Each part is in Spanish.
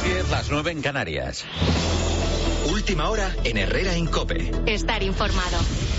10, las 9 en Canarias. Última hora en Herrera en COPE. Estar informado.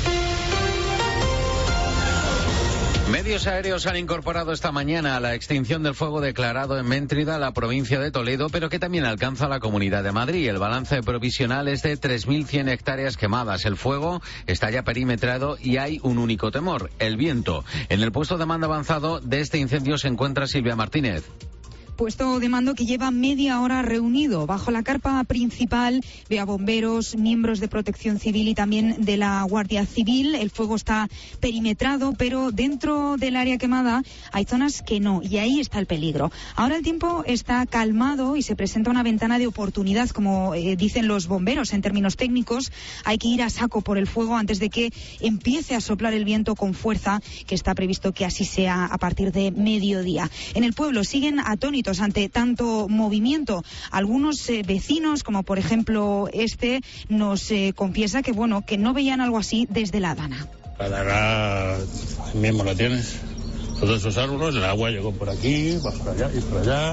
Medios aéreos han incorporado esta mañana a la extinción del fuego declarado en Méntrida, la provincia de Toledo, pero que también alcanza la Comunidad de Madrid. El balance provisional es de 3.100 hectáreas quemadas. El fuego está ya perimetrado y hay un único temor, el viento. En el puesto de mando avanzado de este incendio se encuentra Silvia Martínez. Puesto de mando que lleva media hora reunido. Bajo la carpa principal ve a bomberos, miembros de Protección Civil y también de la Guardia Civil. El fuego está perimetrado, pero dentro del área quemada hay zonas que no, y ahí está el peligro. Ahora el tiempo está calmado y se presenta una ventana de oportunidad, como dicen los bomberos en términos técnicos. Hay que ir a saco por el fuego antes de que empiece a soplar el viento con fuerza, que está previsto que así sea a partir de mediodía. En el pueblo siguen atónitos ante tanto movimiento. Algunos vecinos, como por ejemplo nos confiesa que que no veían algo así desde La Dana. La Dana mismo la tienes. Todos esos árboles, el agua llegó por aquí, por allá y por allá.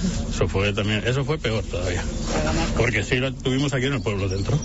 Eso fue peor todavía. Porque sí la tuvimos aquí en el pueblo dentro.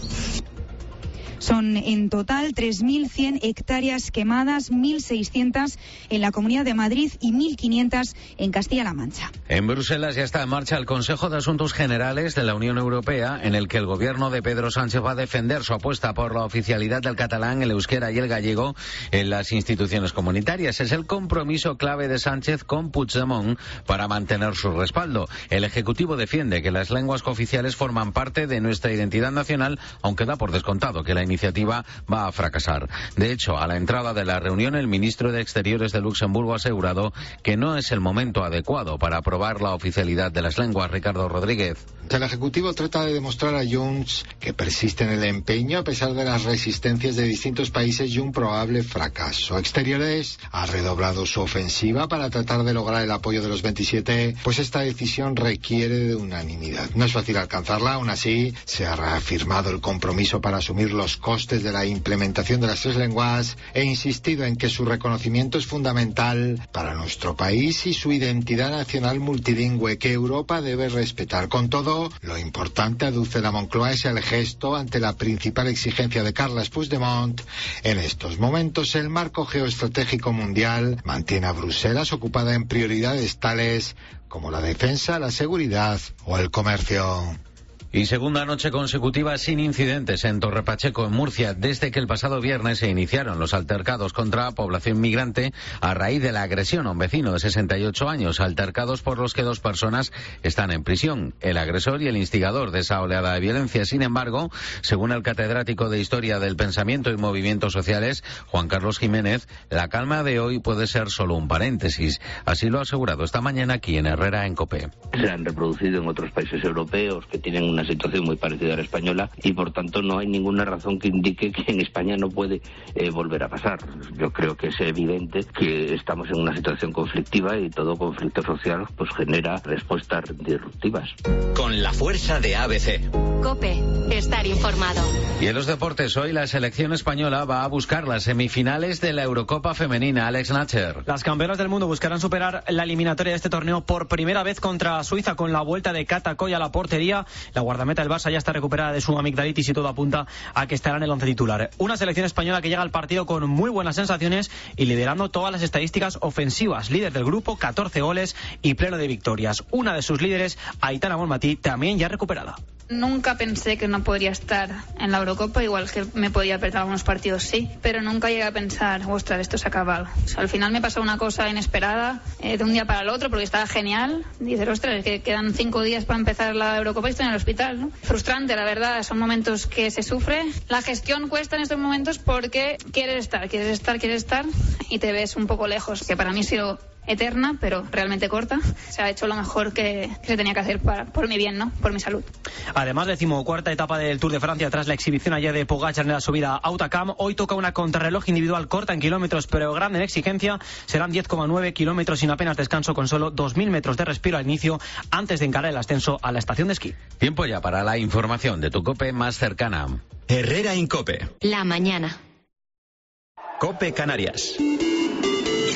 Son en total 3.100 hectáreas quemadas, 1.600 en la Comunidad de Madrid y 1.500 en Castilla-La Mancha. En Bruselas ya está en marcha el Consejo de Asuntos Generales de la Unión Europea, en el que el gobierno de Pedro Sánchez va a defender su apuesta por la oficialidad del catalán, el euskera y el gallego en las instituciones comunitarias. Es el compromiso clave de Sánchez con Puigdemont para mantener su respaldo. El Ejecutivo defiende que las lenguas cooficiales forman parte de nuestra identidad nacional, aunque da por descontado que la iniciativa va a fracasar. De hecho, a la entrada de la reunión, el ministro de Exteriores de Luxemburgo ha asegurado que no es el momento adecuado para aprobar la oficialidad de las lenguas. Ricardo Rodríguez. El Ejecutivo trata de demostrar a Junts que persiste en el empeño a pesar de las resistencias de distintos países y un probable fracaso. Exteriores ha redoblado su ofensiva para tratar de lograr el apoyo de los 27, pues esta decisión requiere de unanimidad. No es fácil alcanzarla, aún así se ha reafirmado el compromiso para asumir los costes de la implementación de las tres lenguas e insistido en que su reconocimiento es fundamental para nuestro país y su identidad nacional multilingüe que Europa debe respetar. Con todo, lo importante, aduce la Moncloa, es el gesto ante la principal exigencia de Carles Puigdemont. En estos momentos, el marco geoestratégico mundial mantiene a Bruselas ocupada en prioridades tales como la defensa, la seguridad o el comercio. Y segunda noche consecutiva sin incidentes en Torre Pacheco, en Murcia, desde que el pasado viernes se iniciaron los altercados contra la población migrante a raíz de la agresión a un vecino de 68 años, altercados por los que 2 personas están en prisión, el agresor y el instigador de esa oleada de violencia. Sin embargo, según el catedrático de Historia del Pensamiento y Movimientos Sociales, Juan Carlos Jiménez, la calma de hoy puede ser solo un paréntesis. Así lo ha asegurado esta mañana aquí en Herrera en COPE. Se han reproducido en otros países europeos que tienen una situación muy parecida a la española y por tanto no hay ninguna razón que indique que en España no puede volver a pasar. Yo creo que es evidente que estamos en una situación conflictiva y todo conflicto social pues genera respuestas disruptivas. Con la fuerza de ABC. COPE, estar informado. Y en los deportes, hoy la selección española va a buscar las semifinales de la Eurocopa femenina. Alex Nacher. Las campeonas del mundo buscarán superar la eliminatoria de este torneo por primera vez contra Suiza con la vuelta de Cata Coll a la portería. La guardameta del Barça ya está recuperada de su amigdalitis y todo apunta a que estará en el once titular. Una selección española que llega al partido con muy buenas sensaciones y liderando todas las estadísticas ofensivas. Líder del grupo, 14 goles y pleno de victorias. Una de sus líderes, Aitana Bonmatí, también ya recuperada. Nunca pensé que no podría estar en la Eurocopa, igual que me podía perder algunos partidos, sí, pero nunca llegué a pensar, ostras, esto se ha acabado. O sea, al final me pasó una cosa inesperada, de un día para el otro, porque estaba genial. Dices, ostras, que quedan 5 días para empezar la Eurocopa y estoy en el hospital, ¿no? Frustrante, la verdad, son momentos que se sufre. La gestión cuesta en estos momentos porque quieres estar y te ves un poco lejos, que para mí ha sido eterna, pero realmente corta. Se ha hecho lo mejor que se tenía que hacer por mi bien, ¿no? Por mi salud. Además, 14ª etapa del Tour de Francia tras la exhibición ayer de Pogačar en la subida a Hautacam. Hoy toca una contrarreloj individual corta en kilómetros, pero grande en exigencia. Serán 10,9 kilómetros sin apenas descanso, con solo 2.000 metros de respiro al inicio antes de encarar el ascenso a la estación de esquí. Tiempo ya para la información de tu COPE más cercana. Herrera en COPE. La mañana. COPE Canarias.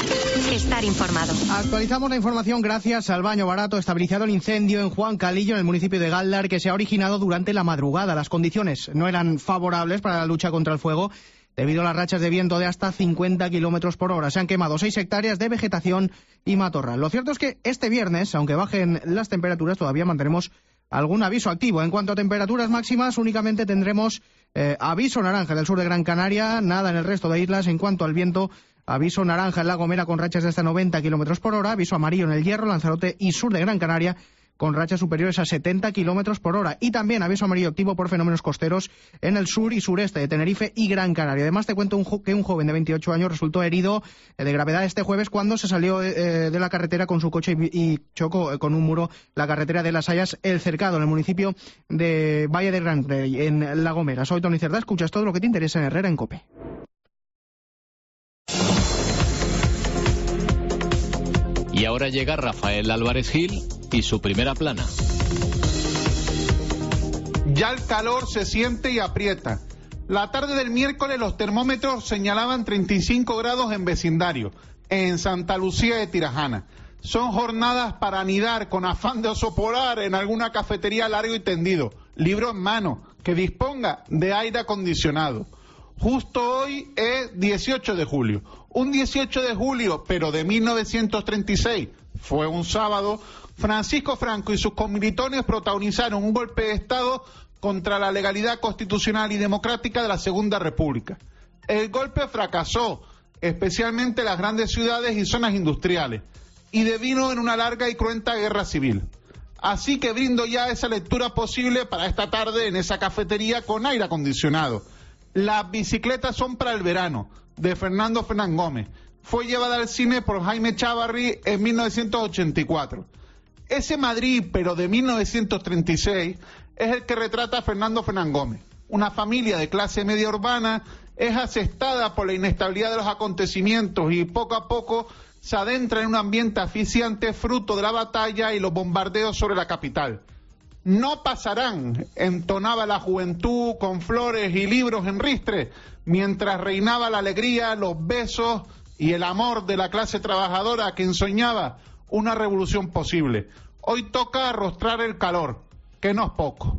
Estar informado. Actualizamos la información gracias al baño barato. Estabilizado el incendio en Juan Calillo, en el municipio de Galdar, que se ha originado durante la madrugada. Las condiciones no eran favorables para la lucha contra el fuego debido a las rachas de viento de hasta 50 kilómetros por hora. Se han quemado 6 hectáreas de vegetación y matorral. Lo cierto es que este viernes, aunque bajen las temperaturas, todavía mantenemos algún aviso activo. En cuanto a temperaturas máximas, únicamente tendremos aviso naranja en el sur de Gran Canaria, nada en el resto de islas. En cuanto al viento, aviso naranja en La Gomera con rachas de hasta 90 kilómetros por hora, aviso amarillo en el Hierro, Lanzarote y sur de Gran Canaria con rachas superiores a 70 kilómetros por hora. Y también aviso amarillo activo por fenómenos costeros en el sur y sureste de Tenerife y Gran Canaria. Además, te cuento que un joven de 28 años resultó herido de gravedad este jueves cuando se salió de la carretera con su coche y chocó con un muro la carretera de Las Hayas, El Cercado, en el municipio de Valle de Gran Rey, en La Gomera. Soy Toni Cerdá, escuchas todo lo que te interesa en Herrera en COPE. Y ahora llega Rafael Álvarez Gil y su primera plana. Ya el calor se siente y aprieta. La tarde del miércoles los termómetros señalaban 35 grados en vecindario, en Santa Lucía de Tirajana. Son jornadas para anidar con afán de oso polar en alguna cafetería largo y tendido, libro en mano, que disponga de aire acondicionado. Justo hoy es 18 de julio. Un 18 de julio, pero de 1936, fue un sábado, Francisco Franco y sus comilitones protagonizaron un golpe de Estado contra la legalidad constitucional y democrática de la Segunda República. El golpe fracasó, especialmente en las grandes ciudades y zonas industriales, y devino en una larga y cruenta guerra civil. Así que brindo ya esa lectura posible para esta tarde en esa cafetería con aire acondicionado. Las bicicletas son para el verano, de Fernando Fernán Gómez. Fue llevada al cine por Jaime Chávarri en 1984. Ese Madrid, pero de 1936, es el que retrata a Fernando Fernán Gómez. Una familia de clase media urbana es asestada por la inestabilidad de los acontecimientos y poco a poco se adentra en un ambiente asfixiante fruto de la batalla y los bombardeos sobre la capital. No pasarán, entonaba la juventud con flores y libros en ristre, mientras reinaba la alegría, los besos y el amor de la clase trabajadora que ensoñaba una revolución posible. Hoy toca arrostrar el calor, que no es poco.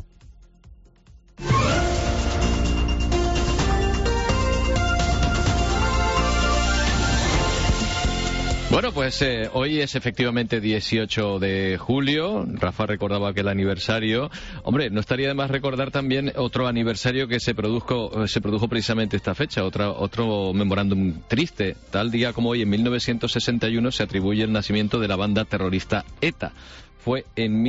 Bueno, pues hoy es efectivamente 18 de julio. Rafa recordaba aquel aniversario. Hombre, no estaría de más recordar también otro aniversario que se produjo precisamente esta fecha, otro memorándum triste. Tal día como hoy, en 1961, se atribuye el nacimiento de la banda terrorista ETA. Fue en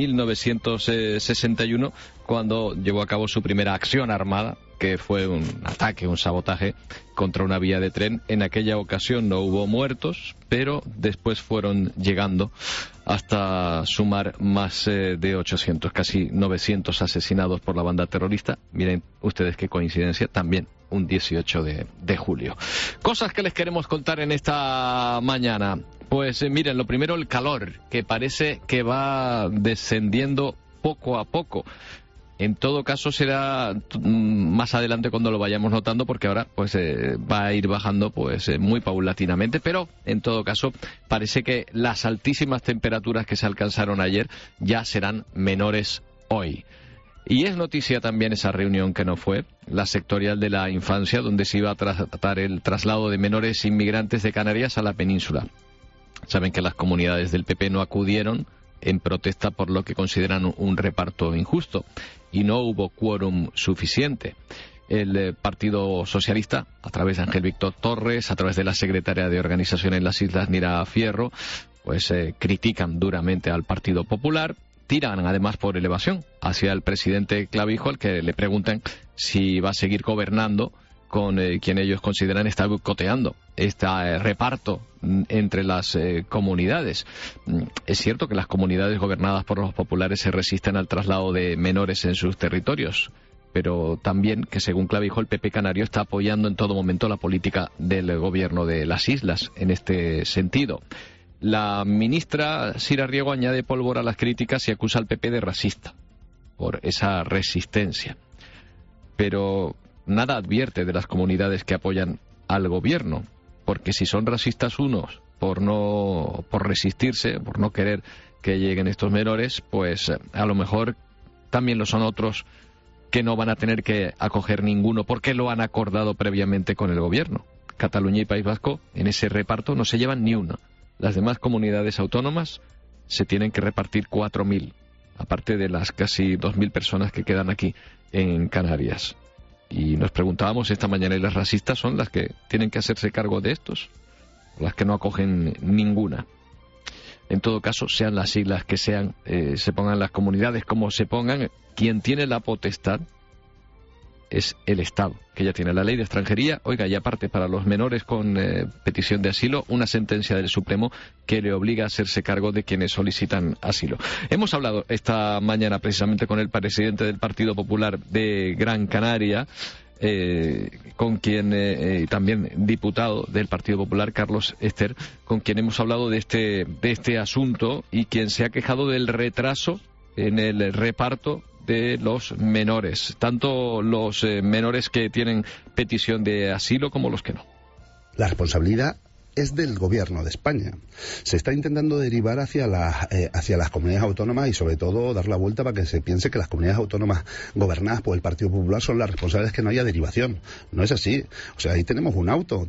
1961 cuando llevó a cabo su primera acción armada, que fue un ataque, un sabotaje contra una vía de tren. En aquella ocasión no hubo muertos, pero después fueron llegando hasta sumar más de 800, casi 900 asesinados por la banda terrorista. Miren ustedes qué coincidencia, también un 18 de julio. Cosas que les queremos contar en esta mañana. Pues miren, lo primero, el calor, que parece que va descendiendo poco a poco. En todo caso será más adelante cuando lo vayamos notando, porque ahora pues va a ir bajando pues muy paulatinamente, pero en todo caso parece que las altísimas temperaturas que se alcanzaron ayer ya serán menores hoy. Y es noticia también esa reunión que no fue, la sectorial de la infancia, donde se iba a tratar el traslado de menores inmigrantes de Canarias a la península. Saben que las comunidades del PP no acudieron en protesta por lo que consideran un reparto injusto y no hubo quórum suficiente. El Partido Socialista, a través de Ángel Víctor Torres, a través de la secretaria de Organización en las Islas, Nira Fierro, pues critican duramente al Partido Popular, tiran además por elevación hacia el presidente Clavijo, al que le preguntan si va a seguir gobernando con quien ellos consideran está boicoteando este reparto entre las comunidades. Es cierto que las comunidades gobernadas por los populares se resisten al traslado de menores en sus territorios, pero también que según Clavijo el PP canario está apoyando en todo momento la política del gobierno de las islas en este sentido. La ministra Sira Riego añade pólvora a las críticas y acusa al PP de racista por esa resistencia, pero nada advierte de las comunidades que apoyan al gobierno, porque si son racistas unos por resistirse, por no querer que lleguen estos menores, pues a lo mejor también lo son otros que no van a tener que acoger ninguno porque lo han acordado previamente con el gobierno. Cataluña y País Vasco en ese reparto no se llevan ni una. Las demás comunidades autónomas se tienen que repartir 4.000, aparte de las casi 2.000 personas que quedan aquí en Canarias. Y nos preguntábamos esta mañana, ¿y las racistas son las que tienen que hacerse cargo de estos? ¿O las que no acogen ninguna? En todo caso, sean las siglas que sean, se pongan las comunidades como se pongan, quien tiene la potestad es el Estado, que ya tiene la ley de extranjería. Oiga, y aparte, para los menores con petición de asilo, una sentencia del Supremo que le obliga a hacerse cargo de quienes solicitan asilo. Hemos hablado esta mañana precisamente con el presidente del Partido Popular de Gran Canaria, con quien también diputado del Partido Popular, Carlos Ester, con quien hemos hablado de este asunto y quien se ha quejado del retraso en el reparto de los menores, tanto los menores que tienen petición de asilo como los que no. La responsabilidad es del Gobierno de España. Se está intentando derivar hacia las comunidades autónomas y sobre todo dar la vuelta para que se piense que las comunidades autónomas gobernadas por el Partido Popular son las responsables, que no haya derivación. No es así. O sea, ahí tenemos un auto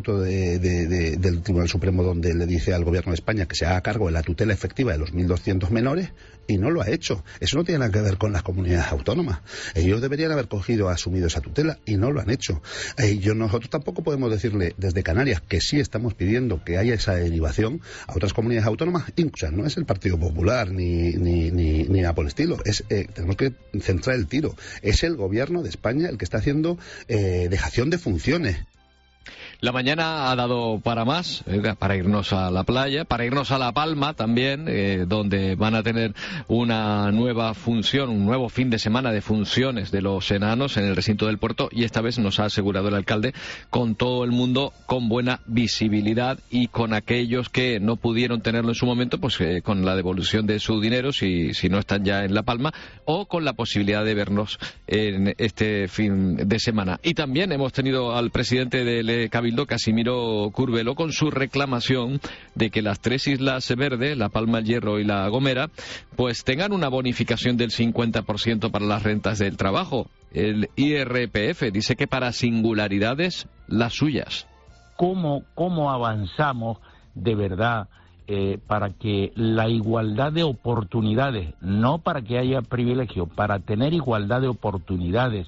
del Tribunal Supremo donde le dice al Gobierno de España que se haga cargo de la tutela efectiva de los 1.200 menores y no lo ha hecho. Eso no tiene nada que ver con las comunidades autónomas. Ellos deberían haber asumido esa tutela y no lo han hecho. Nosotros tampoco podemos decirle desde Canarias que sí estamos pidiendo que haya esa derivación a otras comunidades autónomas. O sea, no es el Partido Popular ni nada por el estilo. Tenemos que centrar el tiro. Es el Gobierno de España el que está haciendo dejación de funciones. La mañana ha dado para más, para irnos a la playa, para irnos a La Palma también, donde van a tener una nueva función, un nuevo fin de semana de funciones de los enanos en el recinto del puerto, y esta vez nos ha asegurado el alcalde, con todo el mundo con buena visibilidad y con aquellos que no pudieron tenerlo en su momento, pues con la devolución de su dinero si no están ya en La Palma, o con la posibilidad de vernos en este fin de semana. Y también hemos tenido al presidente del Cabildo, Casimiro Curbelo, con su reclamación de que las tres islas verdes, La Palma, El Hierro y La Gomera, pues tengan una bonificación del 50% para las rentas del trabajo. El IRPF dice que para singularidades las suyas. ¿Cómo avanzamos de verdad para que la igualdad de oportunidades, no para que haya privilegio, para tener igualdad de oportunidades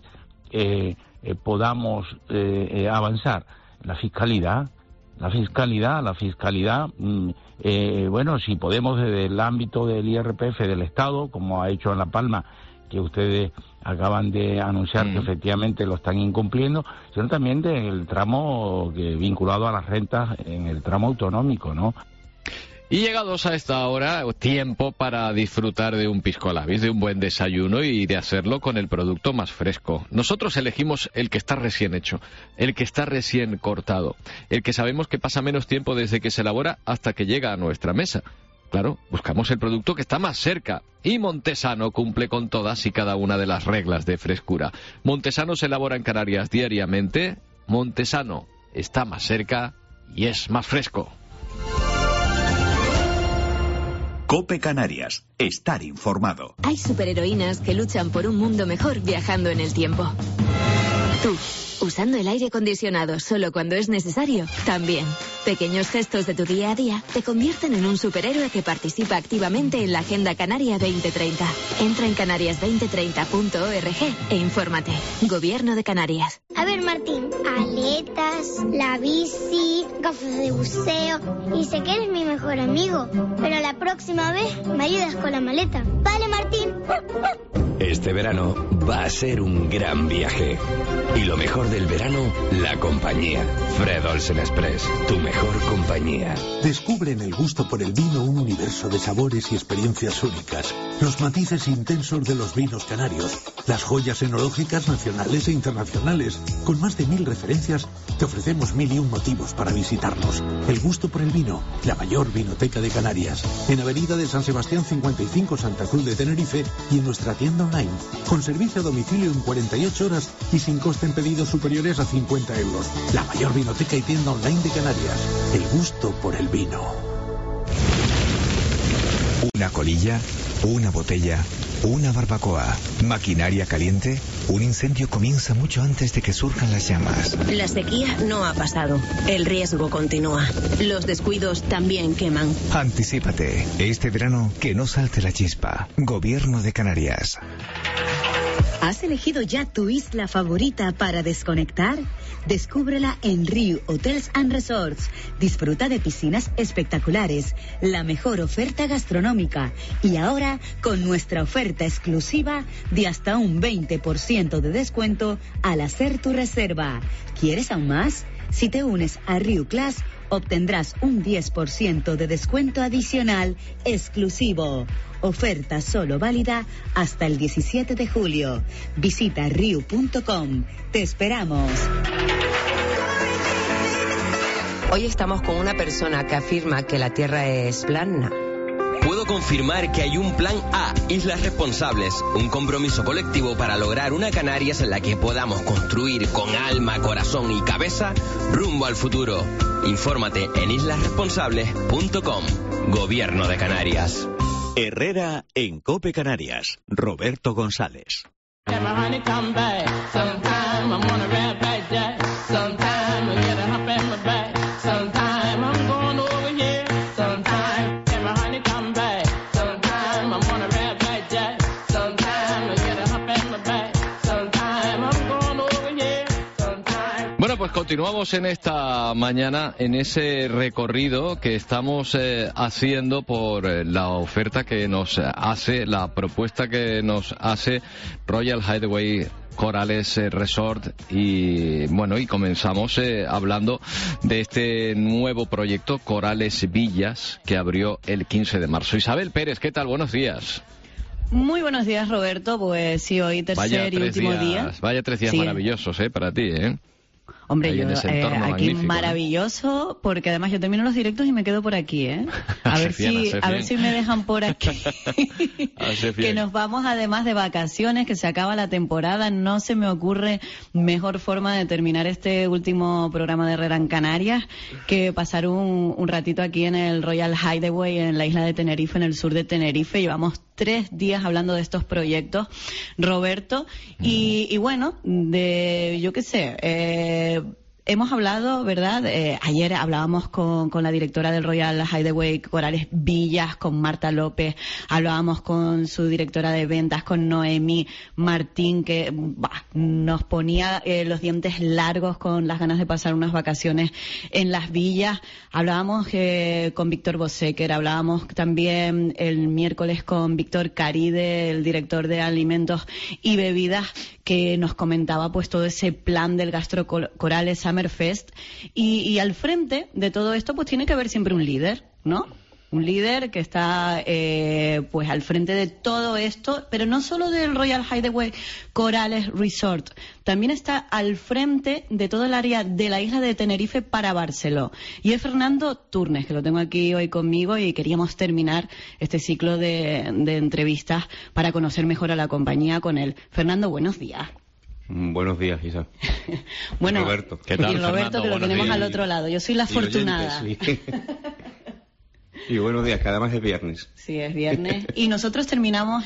podamos avanzar? La fiscalidad, bueno, si podemos desde el ámbito del IRPF del Estado, como ha hecho en La Palma, que ustedes acaban de anunciar que efectivamente lo están incumpliendo, sino también del tramo vinculado a las rentas en el tramo autonómico, ¿no? Y llegados a esta hora, tiempo para disfrutar de un pisco labis, de un buen desayuno y de hacerlo con el producto más fresco. Nosotros elegimos el que está recién hecho, el que está recién cortado, el que sabemos que pasa menos tiempo desde que se elabora hasta que llega a nuestra mesa. Claro, buscamos el producto que está más cerca, y Montesano cumple con todas y cada una de las reglas de frescura. Montesano se elabora en Canarias diariamente. Montesano está más cerca y es más fresco. COPE Canarias. Estar informado. Hay superheroínas que luchan por un mundo mejor viajando en el tiempo. Tú, usando el aire acondicionado solo cuando es necesario, también. Pequeños gestos de tu día a día te convierten en un superhéroe que participa activamente en la Agenda Canaria 2030. Entra en canarias2030.org e infórmate. Gobierno de Canarias. A ver, Martín, aletas, la bici, gafas de buceo, y sé que eres mi mejor amigo, pero la próxima vez me ayudas con la maleta. Vale, Martín. Este verano va a ser un gran viaje. Y lo mejor del verano, la compañía. Fred Olsen Express, tu mejor compañía. Descubre en el gusto por el vino un universo de sabores y experiencias únicas. Los matices intensos de los vinos canarios. Las joyas enológicas nacionales e internacionales. Con más de 1000 referencias, te ofrecemos 1001 motivos para visitarnos. El gusto por el vino, la mayor vinoteca de Canarias. En Avenida de San Sebastián 55, Santa Cruz de Tenerife. Tenerife y en nuestra tienda online, con servicio a domicilio en 48 horas y sin coste en pedidos superiores a 50 euros. La mayor vinoteca y tienda online de Canarias. El gusto por el vino. Una colilla, una botella, una barbacoa, maquinaria caliente. Un incendio comienza mucho antes de que surjan las llamas. La sequía no ha pasado. El riesgo continúa. Los descuidos también queman. Anticípate. Este verano, que no salte la chispa. Gobierno de Canarias. ¿Has elegido ya tu isla favorita para desconectar? Descúbrela en Riu Hotels and Resorts. Disfruta de piscinas espectaculares, la mejor oferta gastronómica y ahora con nuestra oferta exclusiva de hasta un 20% de descuento al hacer tu reserva. ¿Quieres aún más? Si te unes a Riu Class, obtendrás un 10% de descuento adicional exclusivo. Oferta solo válida hasta el 17 de julio. Visita riu.com. Te esperamos. Hoy estamos con una persona que afirma que la Tierra es plana. Puedo confirmar que hay un plan A, Islas Responsables, un compromiso colectivo para lograr una Canarias en la que podamos construir con alma, corazón y cabeza rumbo al futuro. Infórmate en islasresponsables.com. Gobierno de Canarias. Herrera en COPE Canarias. Roberto González. Bueno, pues continuamos en esta mañana en ese recorrido que estamos haciendo por la oferta que nos hace, la propuesta que nos hace Royal Hideaway Corales Resort y bueno, y comenzamos hablando de este nuevo proyecto Corales Villas que abrió el 15 de marzo. Isabel Pérez, ¿qué tal? Buenos días. Muy buenos días, Roberto. Pues sí, hoy tercer y último día. Vaya 3 días maravillosos, para ti, Hombre, yo aquí magnífico, maravilloso, porque además yo termino los directos y me quedo por aquí, A ver si me dejan por aquí. Que nos vamos además de vacaciones, que se acaba la temporada. No se me ocurre mejor forma de terminar este último programa de Herrera en Canarias que pasar un ratito aquí en el Royal Hideaway en la isla de Tenerife, en el sur de Tenerife. Llevamos 3 días hablando de estos proyectos, Roberto, y bueno, yo qué sé, hemos hablado, ¿verdad? Ayer hablábamos con la directora del Royal Hideaway Corales Villas, con Marta López, hablábamos con su directora de ventas, con Noemí Martín, que nos ponía los dientes largos con las ganas de pasar unas vacaciones en las villas. Hablábamos con Víctor Bosecker, hablábamos también el miércoles con Víctor Caride, el director de alimentos y bebidas, que nos comentaba pues todo ese plan del Gastro Corales Summerfest y al frente de todo esto pues tiene que haber siempre un líder, ¿no? Un líder que está pues al frente de todo esto, pero no solo del Royal Hideaway Corales Resort, también está al frente de todo el área de la isla de Tenerife para Barceló. Y es Fernando Turnes, que lo tengo aquí hoy conmigo y queríamos terminar este ciclo de entrevistas para conocer mejor a la compañía con él. Fernando, buenos días. Buenos días, Isa. Bueno, Roberto. ¿Qué tal, y Roberto, Fernando? Que lo tenemos al otro lado. Yo soy la afortunada. Oyentes, sí. Y buenos días, que además es viernes. Sí, es viernes. Y nosotros terminamos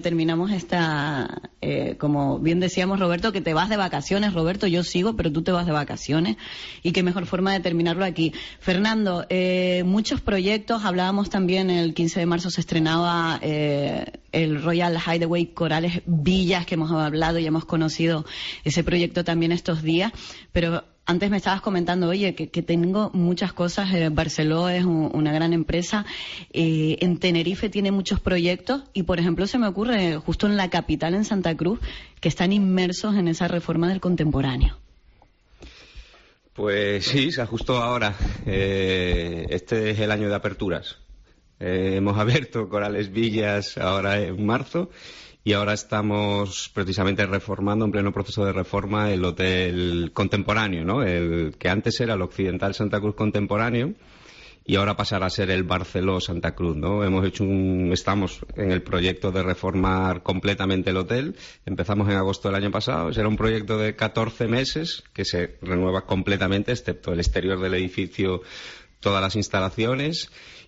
esta, como bien decíamos, Roberto, que te vas de vacaciones. Roberto, yo sigo, pero tú te vas de vacaciones. Y qué mejor forma de terminarlo aquí. Fernando, muchos proyectos. Hablábamos también, el 15 de marzo se estrenaba el Royal Hideaway Corales Villas, que hemos hablado y hemos conocido ese proyecto también estos días. Pero antes me estabas comentando, oye, que tengo muchas cosas. Barceló es una gran empresa. En Tenerife tiene muchos proyectos y, por ejemplo, se me ocurre justo en la capital, en Santa Cruz, que están inmersos en esa reforma del contemporáneo. Pues sí, justo ahora. Este es el año de aperturas. Hemos abierto Corales Villas ahora en marzo. Y ahora estamos precisamente reformando, en pleno proceso de reforma, el hotel contemporáneo, ¿no? El que antes era el Occidental Santa Cruz Contemporáneo y ahora pasará a ser el Barceló Santa Cruz, ¿no? Estamos en el proyecto de reformar completamente el hotel. Empezamos en agosto del año pasado. Será un proyecto de 14 meses que se renueva completamente, excepto el exterior del edificio, todas las instalaciones,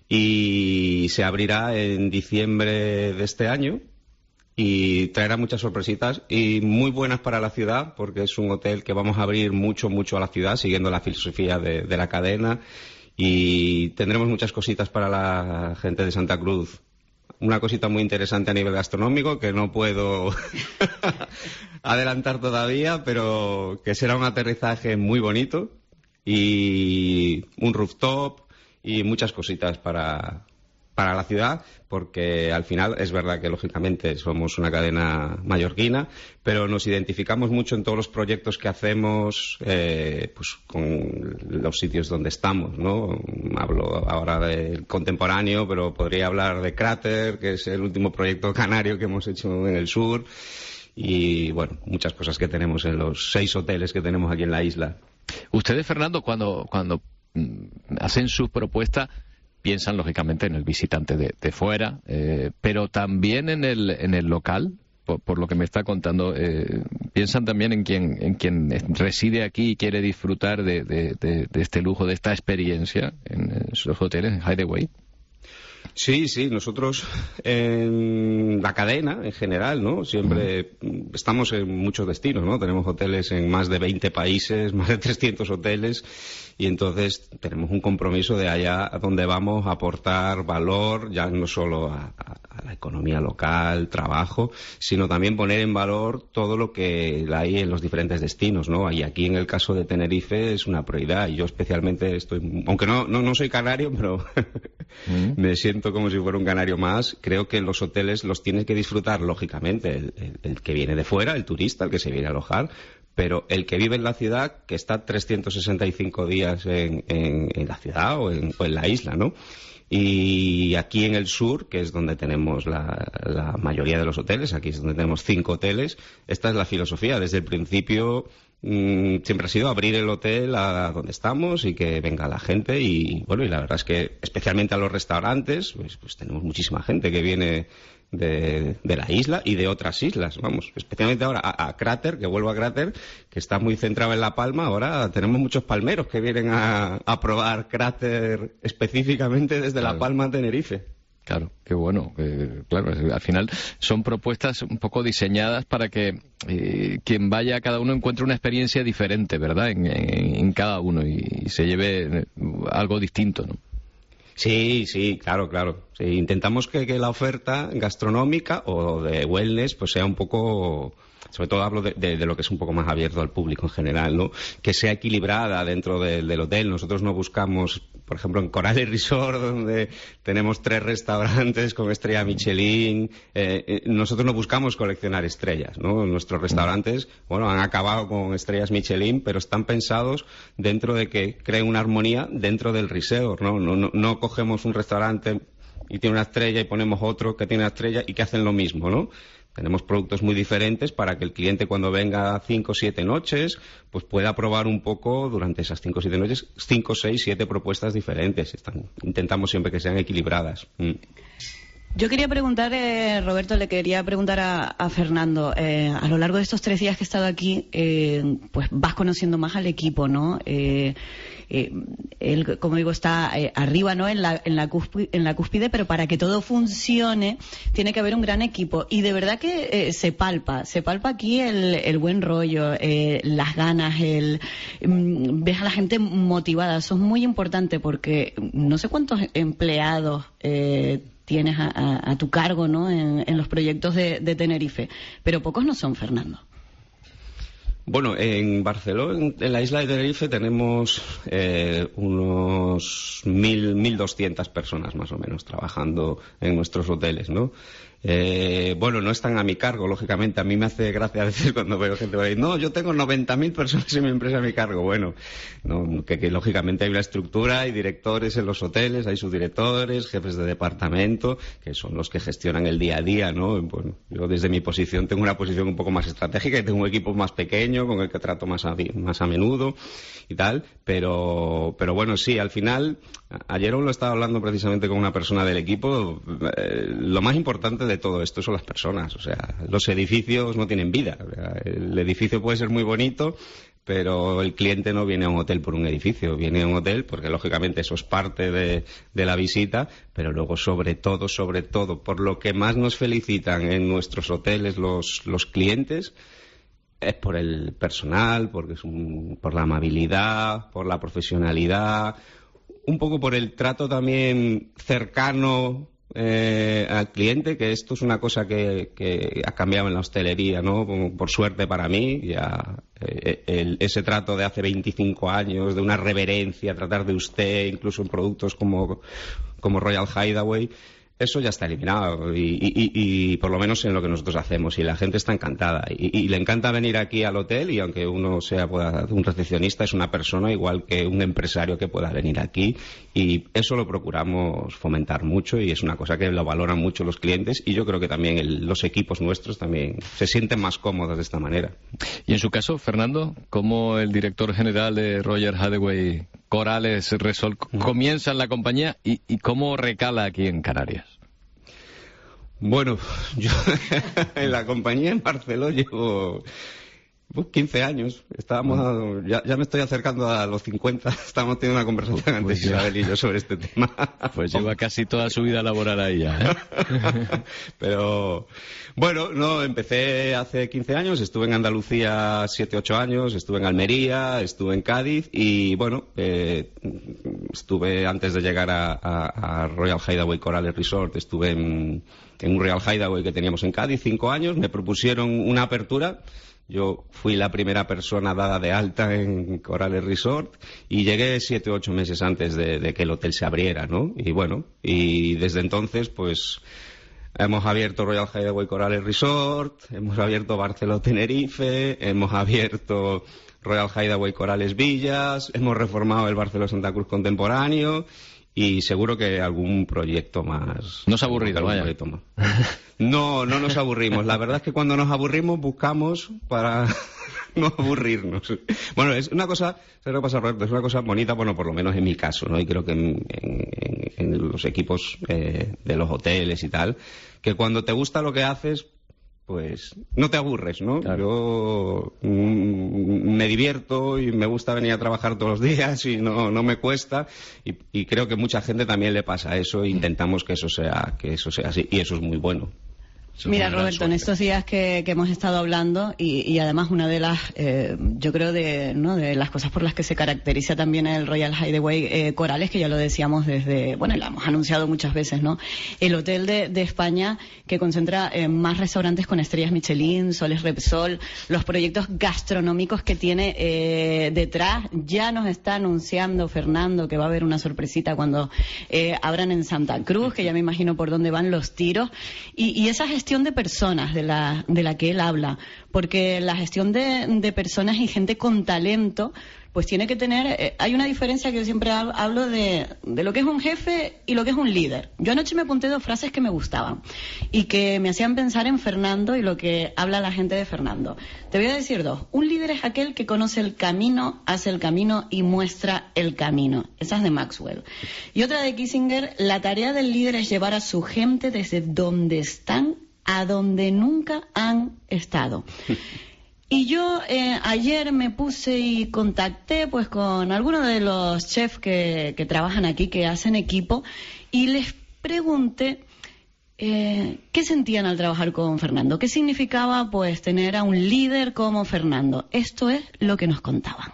y se abrirá en diciembre de este año y traerá muchas sorpresitas y muy buenas para la ciudad, porque es un hotel que vamos a abrir mucho a la ciudad, siguiendo la filosofía de la cadena, y tendremos muchas cositas para la gente de Santa Cruz. Una cosita muy interesante a nivel gastronómico que no puedo adelantar todavía, pero que será un aterrizaje muy bonito y un rooftop y muchas cositas para la ciudad, porque al final es verdad que lógicamente somos una cadena mallorquina, pero nos identificamos mucho en todos los proyectos que hacemos, pues con los sitios donde estamos, ¿no? Hablo ahora del contemporáneo, pero podría hablar de Cráter, que es el último proyecto canario que hemos hecho en el sur, y bueno, muchas cosas que tenemos en los 6 hoteles que tenemos aquí en la isla. Ustedes, Fernando, cuando hacen sus propuestas, piensan lógicamente en el visitante de fuera, pero también en el local, por lo que me está contando, piensan también en quien reside aquí y quiere disfrutar de este lujo, de esta experiencia en sus hoteles, en Hideaway. Sí, nosotros en la cadena en general, ¿no? Siempre estamos en muchos destinos, ¿no? Tenemos hoteles en más de 20 países, más de 300 hoteles, y entonces tenemos un compromiso de allá a donde vamos a aportar valor, ya no solo a la economía local, trabajo, sino también poner en valor todo lo que hay en los diferentes destinos, ¿no? Y aquí en el caso de Tenerife es una prioridad, y yo especialmente aunque no soy canario, pero me siento como si fuera un canario más. Creo que los hoteles los tiene que disfrutar, lógicamente, el que viene de fuera, el turista, el que se viene a alojar, pero el que vive en la ciudad, que está 365 días en la ciudad o en la isla, ¿no? Y aquí en el sur, que es donde tenemos la mayoría de los hoteles, aquí es donde tenemos 5 hoteles, esta es la filosofía. Desde el principio siempre ha sido abrir el hotel a donde estamos y que venga la gente, y bueno, y la verdad es que especialmente a los restaurantes, pues tenemos muchísima gente que viene de la isla y de otras islas, vamos, especialmente ahora a Cráter, que vuelvo a Cráter, que está muy centrado en La Palma. Ahora tenemos muchos palmeros que vienen a probar Cráter específicamente desde La Palma a Tenerife. Claro, qué bueno. Claro, al final son propuestas un poco diseñadas para que quien vaya, cada uno encuentre una experiencia diferente, ¿verdad? En cada uno, y se lleve algo distinto, ¿no? Sí, claro. Sí, intentamos que la oferta gastronómica o de wellness pues sea un poco, sobre todo hablo de lo que es un poco más abierto al público en general, ¿no? Que sea equilibrada dentro del hotel. Nosotros no buscamos, por ejemplo, en Coral Resort, donde tenemos 3 restaurantes con estrella Michelin, nosotros no buscamos coleccionar estrellas, ¿no? Nuestros restaurantes, bueno, han acabado con estrellas Michelin, pero están pensados dentro de que creen una armonía dentro del resort, ¿no? No cogemos un restaurante y tiene una estrella y ponemos otro que tiene una estrella y que hacen lo mismo, ¿no? Tenemos productos muy diferentes para que el cliente, cuando venga 5 o 7 noches, pues pueda probar un poco durante esas 5 o 7 noches, 5, 6, 7 propuestas diferentes. Intentamos siempre que sean equilibradas. Yo quería preguntar, Roberto, le quería preguntar a Fernando, a lo largo de estos 3 días que he estado aquí, pues vas conociendo más al equipo, ¿no? Él, como digo, está arriba, ¿no? En la cúspide, pero para que todo funcione tiene que haber un gran equipo, y de verdad que se palpa aquí el buen rollo, las ganas, ves a la gente motivada. Eso es muy importante, porque no sé cuántos empleados tienes a tu cargo, ¿no? En los proyectos de Tenerife, pero pocos no son, Fernando. Bueno, en Barcelona, en la isla de Tenerife, tenemos unos 1.200 personas más o menos trabajando en nuestros hoteles, ¿no? Bueno, no están a mi cargo, lógicamente. A mí me hace gracia a veces cuando veo gente por ahí, no, yo tengo 90.000 personas en mi empresa a mi cargo. Bueno, no, que lógicamente hay una estructura, hay directores en los hoteles, hay subdirectores, jefes de departamento, que son los que gestionan el día a día, ¿no? Bueno, yo desde mi posición tengo una posición un poco más estratégica y tengo un equipo más pequeño, pequeño, con el que trato más a menudo y tal, pero bueno, sí, al final, ayer aún lo estaba hablando precisamente con una persona del equipo, lo más importante de todo esto son las personas, o sea, los edificios no tienen vida, o sea, el edificio puede ser muy bonito, pero el cliente no viene a un hotel por un edificio, viene a un hotel porque lógicamente eso es parte de la visita, pero luego sobre todo, por lo que más nos felicitan en nuestros hoteles los clientes, es por el personal, porque por la amabilidad, por la profesionalidad, un poco por el trato también cercano al cliente, que esto es una cosa que ha cambiado en la hostelería, ¿no? Por suerte para mí, ya ese trato de hace 25 años, de una reverencia, tratar de usted, incluso en productos como Royal Hideaway, eso ya está eliminado y por lo menos en lo que nosotros hacemos, y la gente está encantada y le encanta venir aquí al hotel, y aunque uno sea un recepcionista, es una persona igual que un empresario que pueda venir aquí, y eso lo procuramos fomentar mucho y es una cosa que lo valoran mucho los clientes, y yo creo que también los equipos nuestros también se sienten más cómodos de esta manera. Y en su caso, Fernando, ¿cómo el director general de Royal Hideaway Corales Resort comienza en la compañía y cómo recala aquí en Canarias? Bueno, yo en la compañía en Barceló llevo 15 años. Ya me estoy acercando a los 50. Estábamos teniendo una conversación antes, Isabel y yo, sobre este tema. Pues lleva casi toda su vida laboral ahí ya, ¿eh? Pero bueno, no, empecé hace 15 años, estuve en Andalucía 7-8 años, estuve en Almería, estuve en Cádiz y bueno, estuve antes de llegar a Royal Hideaway Corales Resort, estuve en un Royal Hideaway que teníamos en Cádiz 5 años, me propusieron una apertura. Yo fui la primera persona dada de alta en Corales Resort y llegué 7 u 8 meses antes de que el hotel se abriera, ¿no? Y bueno, y desde entonces pues hemos abierto Royal Hideaway Corales Resort, hemos abierto Barceló Tenerife, hemos abierto Royal Hideaway Corales Villas, hemos reformado el Barceló Santa Cruz Contemporáneo y seguro que algún proyecto más. No se ha aburrido, vaya. No nos aburrimos. La verdad es que cuando nos aburrimos buscamos para no aburrirnos. Bueno, es una cosa, ¿sabes lo que pasa, Roberto? Es una cosa bonita, bueno, por lo menos en mi caso, ¿no? Y creo que en los equipos de los hoteles y tal, que cuando te gusta lo que haces, pues no te aburres, ¿no? Claro. Yo me divierto y me gusta venir a trabajar todos los días y no me cuesta y creo que mucha gente también le pasa eso e intentamos que eso sea así y eso es muy bueno. Mira, Roberto, en estos días que hemos estado hablando y además una de las, yo creo de las cosas por las que se caracteriza también el Royal Hideaway Corales, que ya lo decíamos desde, bueno, lo hemos anunciado muchas veces, ¿no? El hotel de España que concentra más restaurantes con estrellas Michelin, Soles Repsol, los proyectos gastronómicos que tiene detrás. Ya nos está anunciando Fernando que va a haber una sorpresita cuando abran en Santa Cruz, que ya me imagino por dónde van los tiros, y esa gestión de personas de la que él habla, porque la gestión de personas y gente con talento pues tiene que tener, hay una diferencia que yo siempre hablo de lo que es un jefe y lo que es un líder. Yo anoche me apunté 2 frases que me gustaban y que me hacían pensar en Fernando y lo que habla la gente de Fernando. Te voy a decir 2. Un líder es aquel que conoce el camino, hace el camino y muestra el camino. Esa es de Maxwell. Y otra de Kissinger: la tarea del líder es llevar a su gente desde donde están a donde nunca han estado. Y yo ayer me puse y contacté pues con algunos de los chefs que trabajan aquí, que hacen equipo, y les pregunté qué sentían al trabajar con Fernando, qué significaba pues tener a un líder como Fernando. Esto es lo que nos contaban.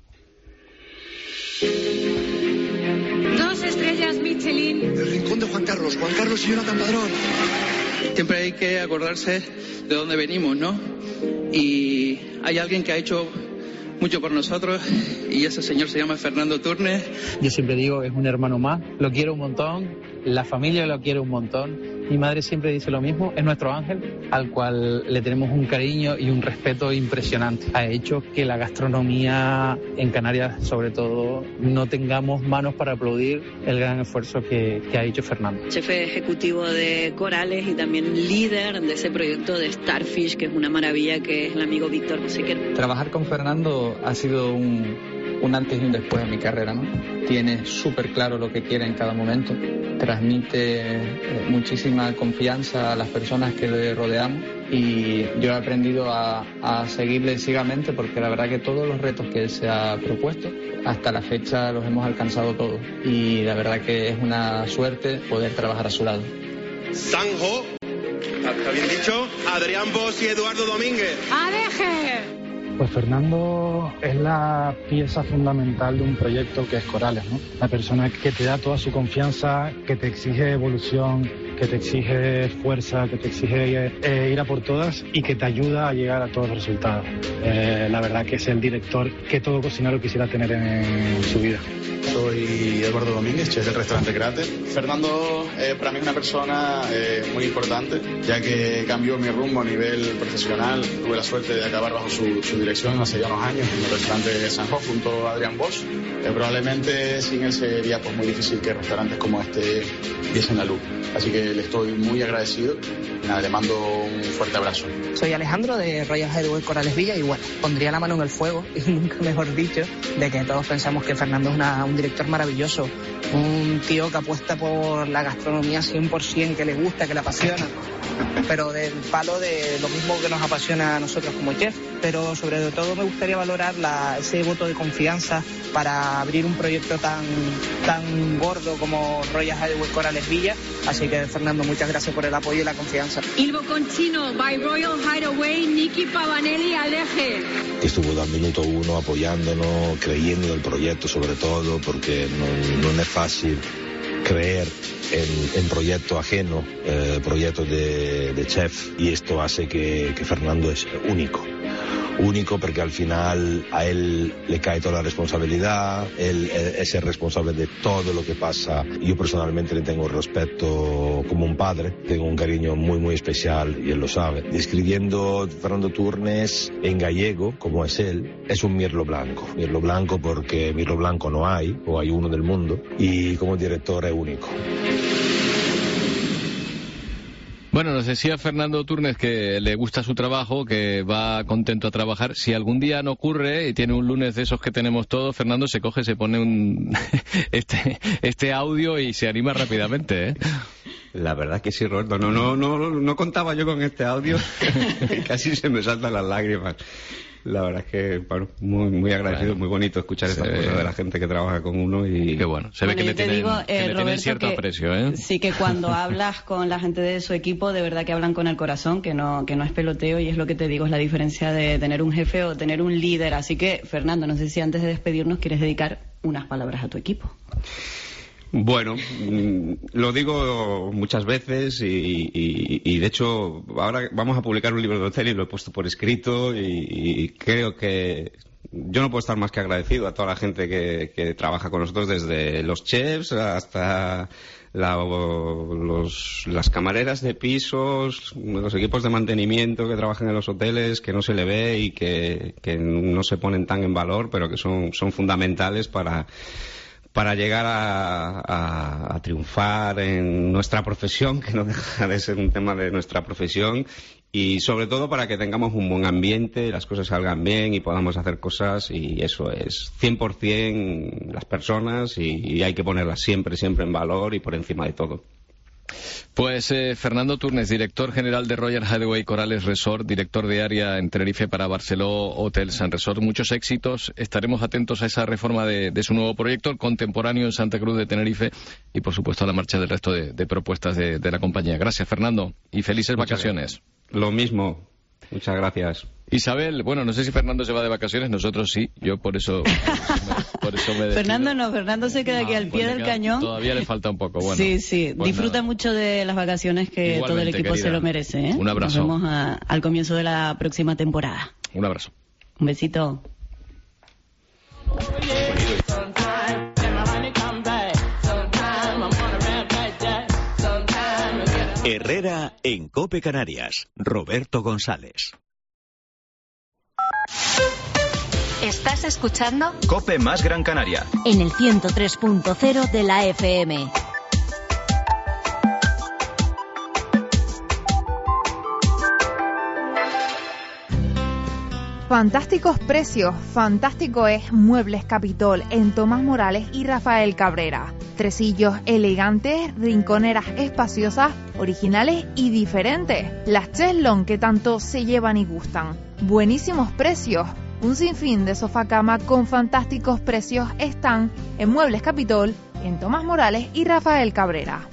2 estrellas Michelin. El rincón de Juan Carlos y Jonathan Padrón. Siempre hay que acordarse de dónde venimos, ¿no? Y hay alguien que ha hecho mucho por nosotros y ese señor se llama Fernando Turner. Yo siempre digo, es un hermano más, lo quiero un montón, la familia lo quiere un montón. Mi madre siempre dice lo mismo, es nuestro ángel, al cual le tenemos un cariño y un respeto impresionante. Ha hecho que la gastronomía en Canarias, sobre todo, no tengamos manos para aplaudir el gran esfuerzo que ha hecho Fernando. Jefe ejecutivo de Corales y también líder de ese proyecto de Starfish, que es una maravilla, que es el amigo Víctor Josequer. Trabajar con Fernando ha sido un antes y un después en mi carrera, ¿no? Tiene súper claro lo que quiere en cada momento, transmite muchísima confianza a las personas que le rodeamos y yo he aprendido a seguirle ciegamente porque la verdad que todos los retos que él se ha propuesto hasta la fecha los hemos alcanzado todos y la verdad que es una suerte poder trabajar a su lado. Sanjo, ¿está bien dicho? Adrián Bosch y Eduardo Domínguez. ¡Aleje! Pues Fernando es la pieza fundamental de un proyecto que es Corales, ¿no? La persona que te da toda su confianza, que te exige evolución, que te exige fuerza, que te exige ir a por todas y que te ayuda a llegar a todos los resultados. La verdad que es el director que todo cocinero quisiera tener en su vida. Soy Eduardo Domínguez, chef del restaurante Cráter. Fernando para mí es una persona muy importante, ya que cambió mi rumbo a nivel profesional. Tuve la suerte de acabar bajo su dirección hace ya unos años en el restaurante de Sanjo junto a Adrián Bosch. Probablemente sin él sería pues muy difícil que restaurantes como este diesen la luz. Así que le estoy muy agradecido. Nada, le mando un fuerte abrazo. Soy Alejandro de Royal Hideaway Corales Villa y bueno, pondría la mano en el fuego, y nunca mejor dicho, de que todos pensamos que Fernando es un director maravilloso, un tío que apuesta por la gastronomía 100%, que le gusta, que le apasiona, pero del palo de lo mismo que nos apasiona a nosotros como chef. Pero sobre todo me gustaría valorar ese voto de confianza para abrir un proyecto tan gordo como Royal Hideaway Corales Villa. Así que Fernando, muchas gracias por el apoyo y la confianza. Il Bocconcino by Royal Hideaway, Nicky Pavanelli, Aleje. Estuvo dal minuto uno apoyándonos, creyendo en el proyecto sobre todo, porque no es fácil creer en proyectos ajenos, proyectos de chef, y esto hace que Fernando es único porque al final a él le cae toda la responsabilidad, él es el responsable de todo lo que pasa. Yo personalmente le tengo respeto como un padre, tengo un cariño muy muy especial y él lo sabe. Describiendo Fernando Turnes en gallego, como es él, es un mirlo blanco porque mirlo blanco no hay, o hay uno del mundo, y como director es único. Bueno, nos decía Fernando Turnes que le gusta su trabajo, que va contento a trabajar. Si algún día no ocurre y tiene un lunes de esos que tenemos todos, Fernando se coge, se pone este audio y se anima rápidamente, ¿eh? La verdad que sí, Roberto. No contaba yo con este audio y casi se me saltan las lágrimas. La verdad es que, bueno, muy agradecido, muy bonito escuchar estas cosas de la gente que trabaja con uno y... Qué bueno, se ve que le tienen cierto aprecio, ¿eh? Sí, que cuando hablas con la gente de su equipo, de verdad que hablan con el corazón, que no es peloteo, y es lo que te digo, es la diferencia de tener un jefe o tener un líder. Así que, Fernando, no sé si antes de despedirnos quieres dedicar unas palabras a tu equipo. Bueno, lo digo muchas veces y de hecho ahora vamos a publicar un libro de hotel y lo he puesto por escrito y creo que yo no puedo estar más que agradecido a toda la gente que trabaja con nosotros, desde los chefs hasta las camareras de pisos, los equipos de mantenimiento que trabajan en los hoteles, que no se le ve y que no se ponen tan en valor, pero que son fundamentales para llegar a triunfar en nuestra profesión, que no deja de ser un tema de nuestra profesión, y sobre todo para que tengamos un buen ambiente, las cosas salgan bien y podamos hacer cosas, y eso es 100% las personas, y hay que ponerlas siempre en valor y por encima de todo. Pues Fernando Turnes, director general de Royal Hideaway Corales Resort, director de área en Tenerife para Barceló Hotels and Resort. Muchos éxitos. Estaremos atentos a esa reforma de su nuevo proyecto, el contemporáneo en Santa Cruz de Tenerife, y por supuesto a la marcha del resto de propuestas de la compañía. Gracias, Fernando, y felices vacaciones. Lo mismo. Muchas gracias. Isabel, bueno, no sé si Fernando se va de vacaciones, nosotros sí, yo por eso me despido. Fernando se queda aquí al pie del cañón. Todavía le falta un poco, bueno. Sí, pues disfruta mucho de las vacaciones, que igualmente, todo el equipo querida, se lo merece, ¿eh? Un abrazo. Nos vemos al comienzo de la próxima temporada. Un abrazo. Un besito. Herrera en COPE Canarias. Roberto González. ¿Estás escuchando? COPE más Gran Canaria. En el 103.0 de la FM. Fantásticos precios, fantástico es Muebles Capitol en Tomás Morales y Rafael Cabrera. Tresillos elegantes, rinconeras espaciosas, originales y diferentes. Las cheslón que tanto se llevan y gustan. Buenísimos precios. Un sinfín de sofá cama con fantásticos precios están en Muebles Capitol en Tomás Morales y Rafael Cabrera.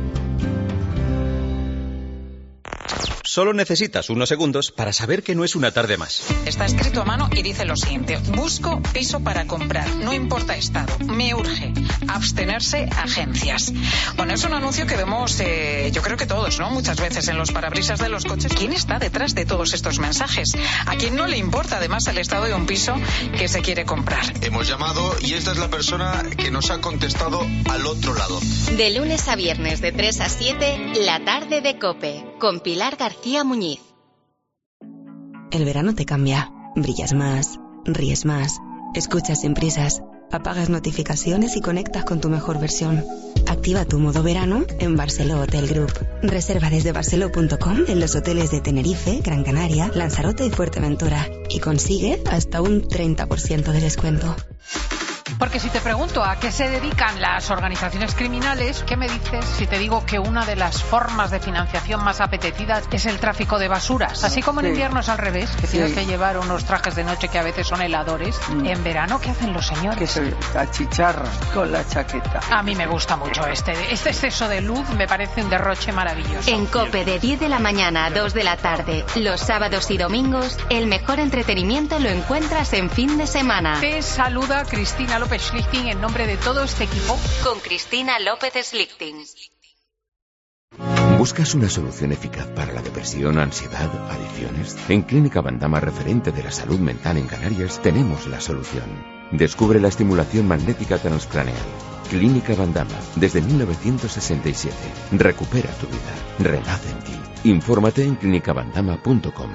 Solo necesitas unos segundos para saber que no es una tarde más. Está escrito a mano y dice lo siguiente: busco piso para comprar, no importa estado, me urge, abstenerse agencias. Bueno, es un anuncio que vemos, yo creo que todos, ¿no? Muchas veces en los parabrisas de los coches. ¿Quién está detrás de todos estos mensajes? ¿A quién no le importa además el estado de un piso que se quiere comprar? Hemos llamado y esta es la persona que nos ha contestado al otro lado. De lunes a viernes de 3 a 7, la tarde de COPE, con Pilar García Muñiz. El verano te cambia. Brillas más, ríes más, escuchas sin prisas, apagas notificaciones y conectas con tu mejor versión. Activa tu modo verano en Barceló Hotel Group. Reserva desde barceló.com en los hoteles de Tenerife, Gran Canaria, Lanzarote y Fuerteventura. Y consigue hasta un 30% de descuento. Porque si te pregunto a qué se dedican las organizaciones criminales, ¿qué me dices si te digo que una de las formas de financiación más apetecidas es el tráfico de basuras? Así como en invierno es al revés, que tienes que llevar unos trajes de noche que a veces son heladores. En verano, ¿qué hacen los señores? Que se achicharran con la chaqueta. A mí me gusta mucho este exceso de luz, me parece un derroche maravilloso. En COPE de 10 de la mañana a 2 de la tarde, los sábados y domingos, el mejor entretenimiento lo encuentras en fin de semana. Te saluda Cristina López Schlichting en nombre de todo este equipo. Con Cristina López Schlichting. ¿Buscas una solución eficaz para la depresión, ansiedad, adicciones? En Clínica Bandama, referente de la salud mental en Canarias, tenemos la solución. Descubre la estimulación magnética transcraneal. Clínica Bandama, desde 1967. Recupera tu vida. Renace en ti. Infórmate en clinicabandama.com.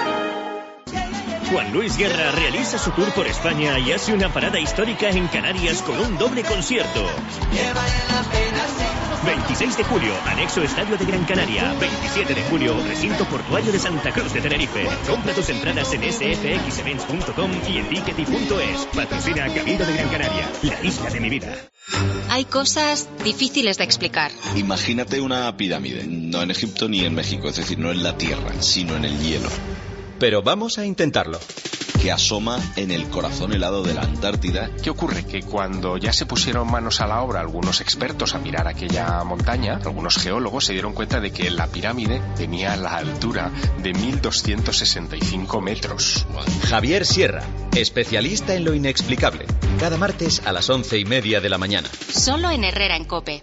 Juan Luis Guerra realiza su tour por España y hace una parada histórica en Canarias con un doble concierto. 26 de julio, anexo Estadio de Gran Canaria. 27 de julio, recinto portuario de Santa Cruz de Tenerife. Compra tus entradas en sfxevents.com y en tickety.es. Patrocina Cabildo de Gran Canaria, la isla de mi vida. Hay cosas difíciles de explicar. Imagínate una pirámide, no en Egipto ni en México, es decir, no en la tierra, sino en el hielo. Pero vamos a intentarlo. Que asoma en el corazón helado de la Antártida. ¿Qué ocurre? Que cuando ya se pusieron manos a la obra algunos expertos a mirar aquella montaña, algunos geólogos se dieron cuenta de que la pirámide tenía la altura de 1.265 metros. Javier Sierra, especialista en lo inexplicable. Cada martes a las 11:30 de la mañana. Solo en Herrera en COPE.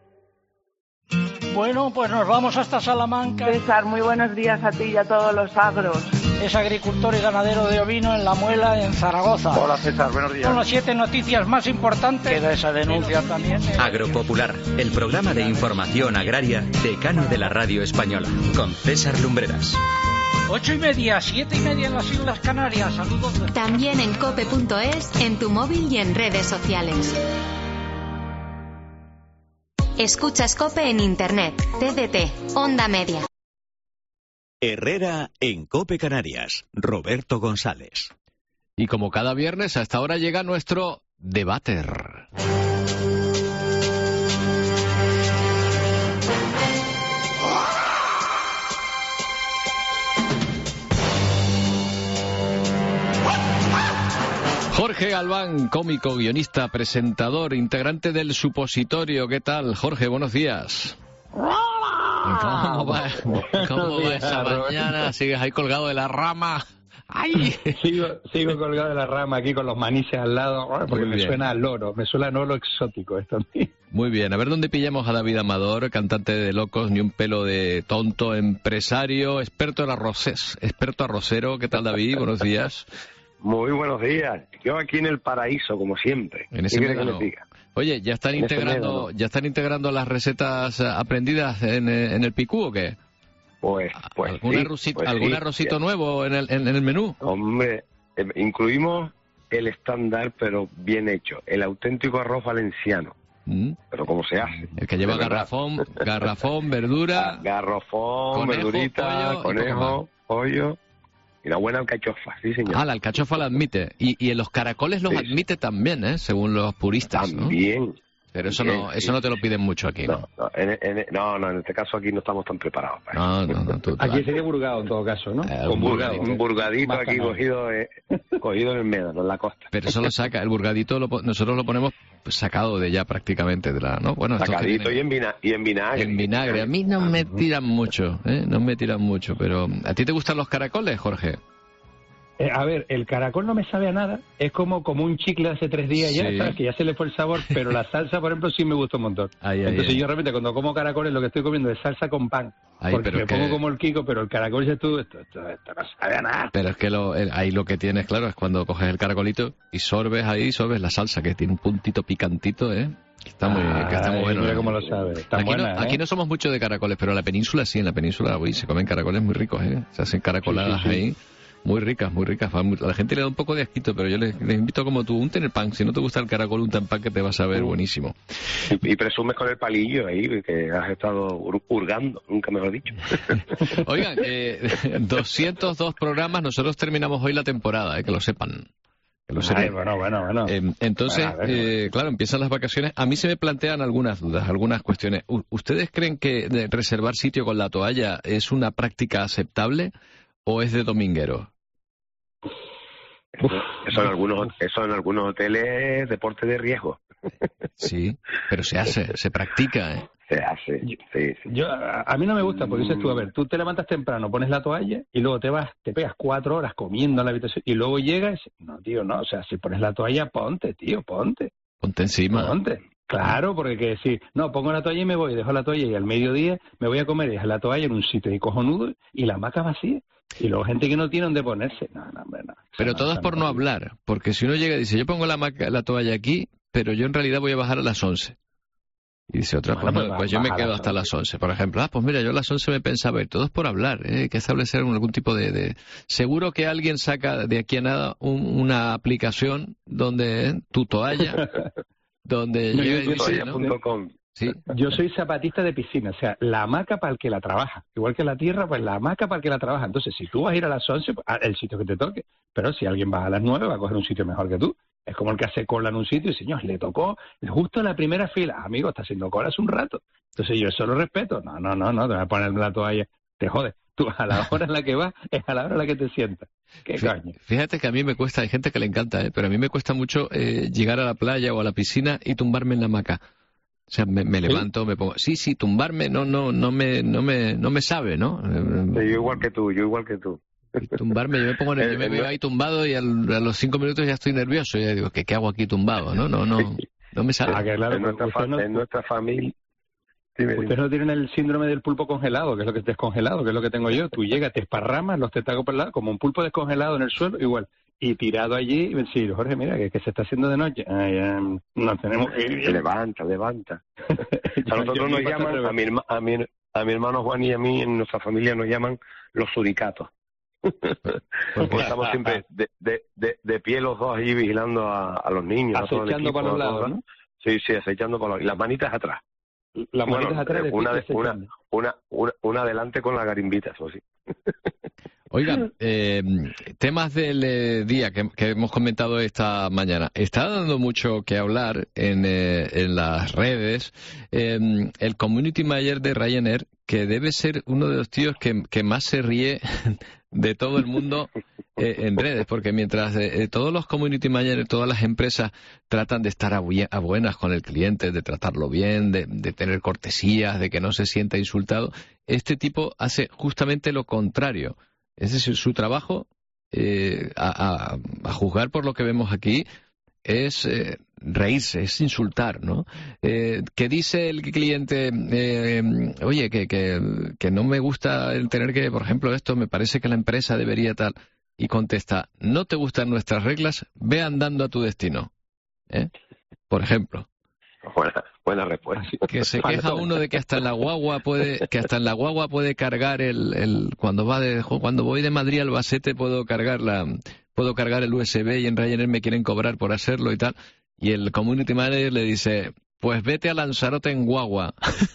Bueno, pues nos vamos hasta Salamanca. César, muy buenos días a ti y a todos los agros. Es agricultor y ganadero de ovino en La Muela, en Zaragoza. Hola César, buenos días. Son las 7 noticias más importantes. Queda esa denuncia también. Agropopular, el programa de información agraria decano de la radio española, con César Lumbreras. 8:30, 7:30 en las Islas Canarias. Saludos. También en cope.es, en tu móvil y en redes sociales. Escuchas COPE en Internet, TDT, Onda Media. Herrera en COPE Canarias. Roberto González. Y como cada viernes, hasta ahora llega nuestro Debater. Jorge Galván, cómico, guionista, presentador, integrante del Supositorio. ¿Qué tal, Jorge? Buenos días. ¿Cómo va esa mañana? ¿Sigues ahí colgado de la rama? ¡Ay! Sigo colgado de la rama aquí con los manises al lado, porque me suena a loro, me suena a loro exótico esto. Muy bien, a ver dónde pillamos a David Amador, cantante de Locos, ni un pelo de tonto, empresario, experto arrocero. ¿Qué tal, David? Buenos días. Muy buenos días. Yo aquí en el paraíso, como siempre. En ese Oye, ¿ya están integrando las recetas aprendidas en el Picú o qué? Pues ¿Algún arrocito nuevo en el menú? Hombre, incluimos el estándar, pero bien hecho, el auténtico arroz valenciano. Pero ¿cómo se hace? El que lleva garrafón, verdura... Garrafón, verdurita, conejo, pollo... Y la buena alcachofa, sí, señor. Ah, la alcachofa la admite. Y en los caracoles los admite también, según los puristas, ¿no? También. Pero eso no te lo piden mucho aquí, ¿no? No, en este caso aquí no estamos tan preparados. Aquí sería burgado en todo caso, ¿no? Un burgadito aquí cogido en el médano, en la costa. Pero eso lo saca, el burgadito nosotros lo ponemos sacado de ya prácticamente, ¿no? Bueno, sacadito y en vinagre. En vinagre. A mí no me tiran mucho, pero ¿a ti te gustan los caracoles, Jorge? A ver, el caracol no me sabe a nada, es como un chicle hace 3 días ya, ¿sabes? Que ya se le fue el sabor, pero la salsa, por ejemplo, sí me gusta un montón. Entonces yo realmente cuando como caracoles lo que estoy comiendo es salsa con pan, porque me pongo como el Kiko, pero el caracol ya esto no sabe a nada. Pero es que ahí lo que tienes, claro, es cuando coges el caracolito y sorbes la salsa, que tiene un puntito picantito, Está muy bueno. Mira cómo lo sabes. Aquí no somos mucho de caracoles, pero en la península sí, se comen caracoles muy ricos, Se hacen caracoladas ahí. Muy ricas. A la gente le da un poco de asquito, pero yo les invito como tú, unten el pan. Si no te gusta el caracol, unta el pan que te vas a ver buenísimo. Y presumes con el palillo ahí, que has estado hurgando, nunca mejor dicho. Oigan, 202 programas, nosotros terminamos hoy la temporada, que lo sepan. Bueno. Entonces, claro, empiezan las vacaciones. A mí se me plantean algunas dudas, algunas cuestiones. ¿Ustedes creen que reservar sitio con la toalla es una práctica aceptable o es de dominguero? Eso en algunos hoteles es deporte de riesgo. Sí, pero se practica, Se hace, sí. A mí no me gusta, porque dices tú, a ver, tú te levantas temprano, pones la toalla y luego te pegas 4 horas comiendo en la habitación y luego llegas, no, tío, no, o sea, si pones la toalla, ponte encima. Claro, porque que decir, no, pongo la toalla y me voy, dejo la toalla y al mediodía me voy a comer y dejo la toalla en un sitio y cojonudo y la hamaca vacía. Y luego gente que no tiene donde ponerse. No. Pero todo es por no hablar, porque si uno llega y dice, yo pongo la toalla aquí, pero yo en realidad voy a bajar a las 11. Y dice otra, pues yo me quedo hasta las 11, por ejemplo. Pues mira, yo a las 11 me pensaba ir. Todo es por hablar, hay que establecer algún tipo de... Seguro que alguien saca de aquí a nada una aplicación donde tu toalla... donde Sí. Yo soy zapatista de piscina, o sea, la hamaca para el que la trabaja. Igual que la tierra, pues la hamaca para el que la trabaja. Entonces, si tú vas a ir a las 11, pues, el sitio que te toque. Pero si alguien va a las 9, va a coger un sitio mejor que tú. Es como el que hace cola en un sitio y, señor, le tocó justo en la primera fila. Amigo, está haciendo cola hace un rato. Entonces, yo eso lo respeto. No, te vas a poner la toalla. Te jodes. Tú a la hora en la que vas es a la hora en la que te sientas. ¿Qué coño? Fíjate que a mí me cuesta, hay gente que le encanta, pero a mí me cuesta mucho llegar a la playa o a la piscina y tumbarme en la hamaca. O sea, me levanto, me pongo... Sí, tumbarme no me sabe, ¿no? Yo igual que tú. Y tumbarme, yo me veo ahí tumbado y a los 5 minutos ya estoy nervioso. Y ya digo, ¿qué hago aquí tumbado? No me sale. Que claro, en nuestra familia... Ustedes no tienen el síndrome del pulpo congelado, que es lo que es descongelado, que es lo que tengo yo. Tú llegas, te esparramas los tetacos por el lado, como un pulpo descongelado en el suelo, igual. Y tirado allí, y decir, Jorge, mira, que se está haciendo de noche. No tenemos que ir. Levanta. A nosotros nos llaman, a mi hermano Juan y a mí, en nuestra familia nos llaman los suricatos. Porque estamos siempre de pie los dos allí vigilando a los niños. Acechando para los lados, ¿no? Sí, acechando para los lados. Y las manitas atrás. Las manitas atrás de una adelante con la garimbita, eso sí. Oigan, temas del día que hemos comentado esta mañana. Está dando mucho que hablar en las redes el community manager de Ryanair, que debe ser uno de los tíos que más se ríe de todo el mundo en redes, porque mientras todos los community managers, todas las empresas tratan de estar a buenas con el cliente, de tratarlo bien, de tener cortesías, de que no se sienta insultado, este tipo hace justamente lo contrario. Es decir, su trabajo, a juzgar por lo que vemos aquí, es reírse, es insultar, ¿no? Que dice el cliente, oye, que no me gusta el tener que, por ejemplo, esto, me parece que la empresa debería tal, y contesta, no te gustan nuestras reglas, ve andando a tu destino, por ejemplo. Buena respuesta. Que se queja uno de que hasta en la guagua puede cargar cuando voy de Madrid a Albacete puedo cargar el USB y en Ryanair me quieren cobrar por hacerlo y tal. Y el community manager le dice, pues vete a Lanzarote en guagua.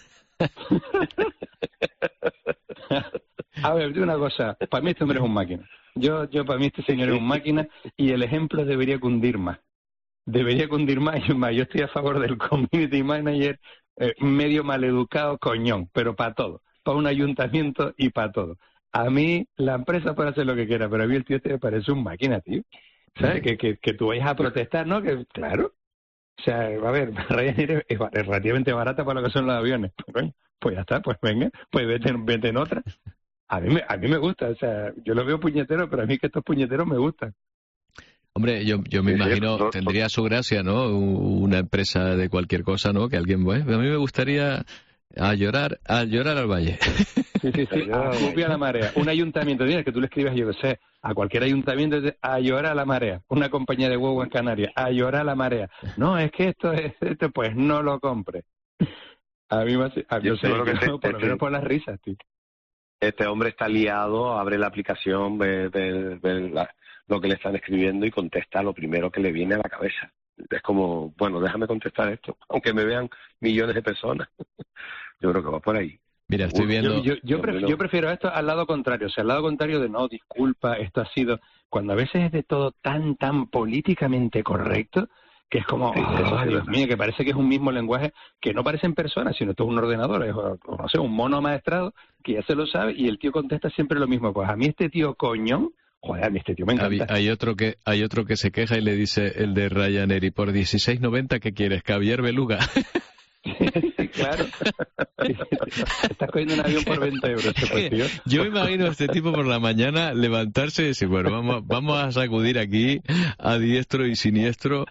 A ver, de una cosa, para mí este hombre es un máquina. Yo para mí este señor es un máquina y el ejemplo debería cundir más. Y más, yo estoy a favor del community manager medio maleducado coñón, pero para todo, para un ayuntamiento y para todo. A mí la empresa puede hacer lo que quiera, pero a mí el tío este me parece un máquina, tío. ¿Sabes? Que tú vayas a protestar, ¿no? Que claro. O sea, a ver, Ryanair es relativamente barata para lo que son los aviones. Pues ya está, pues venga, pues vete en otra. A mí me gusta, o sea, yo lo veo puñetero, pero a mí que estos puñeteros me gustan. Hombre, yo me imagino, tendría su gracia, ¿no? Una empresa de cualquier cosa, ¿no? Que alguien, a mí me gustaría a llorar al valle. Sí, a la marea. Un ayuntamiento, que tú le escribas, yo qué sé, a cualquier ayuntamiento, a llorar a la marea. Una compañía de huevo en Canarias, a llorar a la marea. No, es que esto, pues no lo compre. A mí me hace, yo sé, por lo menos por las risas, tío. Este hombre está liado, abre la aplicación, ve lo que le están escribiendo y contesta lo primero que le viene a la cabeza. Es como, bueno, déjame contestar esto, aunque me vean millones de personas. Yo creo que va por ahí. Mira, estoy viendo... Yo prefiero esto al lado contrario, o sea, al lado contrario de no, disculpa, esto ha sido... Cuando a veces es de todo tan políticamente correcto, que es como, Dios mío, que parece que es un mismo lenguaje, que no parecen personas, sino todo un ordenador, es, no sé, un mono maestrado, que ya se lo sabe, y el tío contesta siempre lo mismo. Pues a mí este tío coñón, joder, a mí este tío me encanta. Hay otro que se queja y le dice el de Ryanair, y por 16.90, ¿qué quieres? ¿Caviar beluga? Sí, claro. Estás cogiendo un avión por 20 euros, pues, tío. Yo me imagino a este tipo por la mañana levantarse y decir, bueno, vamos a sacudir aquí a diestro y siniestro.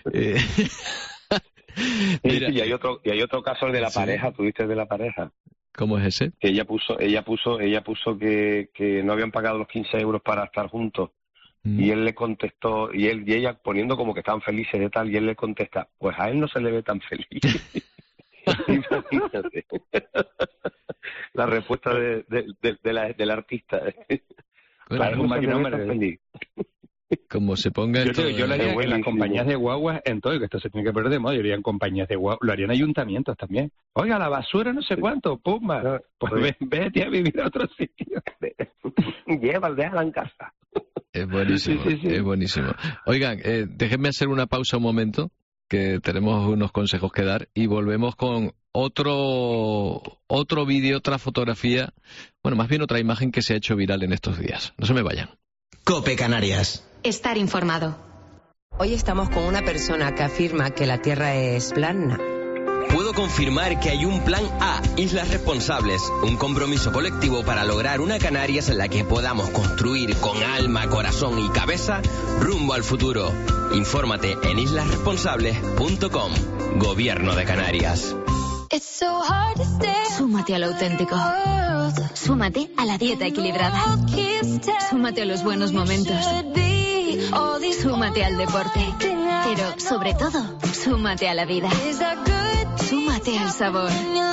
Mira, y hay otro caso, el de la pareja, ¿tuviste de la pareja? ¿Cómo es ese? Que ella puso que no habían pagado los 15 euros para estar juntos. Y él le contestó, y ella poniendo como que estaban felices de tal, y él le contesta, pues a él no se le ve tan feliz. Imagínate. La respuesta del artista. Claro, un máquina feliz. Como se ponga esto... Yo lo haría en las compañías de guaguas, en todo, que esto se tiene que perder de moda, yo haría en compañías de guaguas, lo harían ayuntamientos también. Oiga, la basura no sé cuánto, pumba, pues vete a vivir a otro sitio. Déjala en casa. Es buenísimo, es buenísimo. Oigan, déjenme hacer una pausa un momento, que tenemos unos consejos que dar, y volvemos con otro vídeo, otra fotografía, bueno, más bien otra imagen que se ha hecho viral en estos días. No se me vayan. COPE Canarias. Estar informado. Hoy estamos con una persona que afirma que la Tierra es plana. Puedo confirmar que hay un plan A, Islas Responsables, un compromiso colectivo para lograr una Canarias en la que podamos construir con alma, corazón y cabeza rumbo al futuro. Infórmate en islasresponsables.com. Gobierno de Canarias. Súmate a lo auténtico. Súmate a la dieta equilibrada. Súmate a los buenos momentos. Súmate al deporte. Pero, sobre todo, súmate a la vida. Súmate al sabor.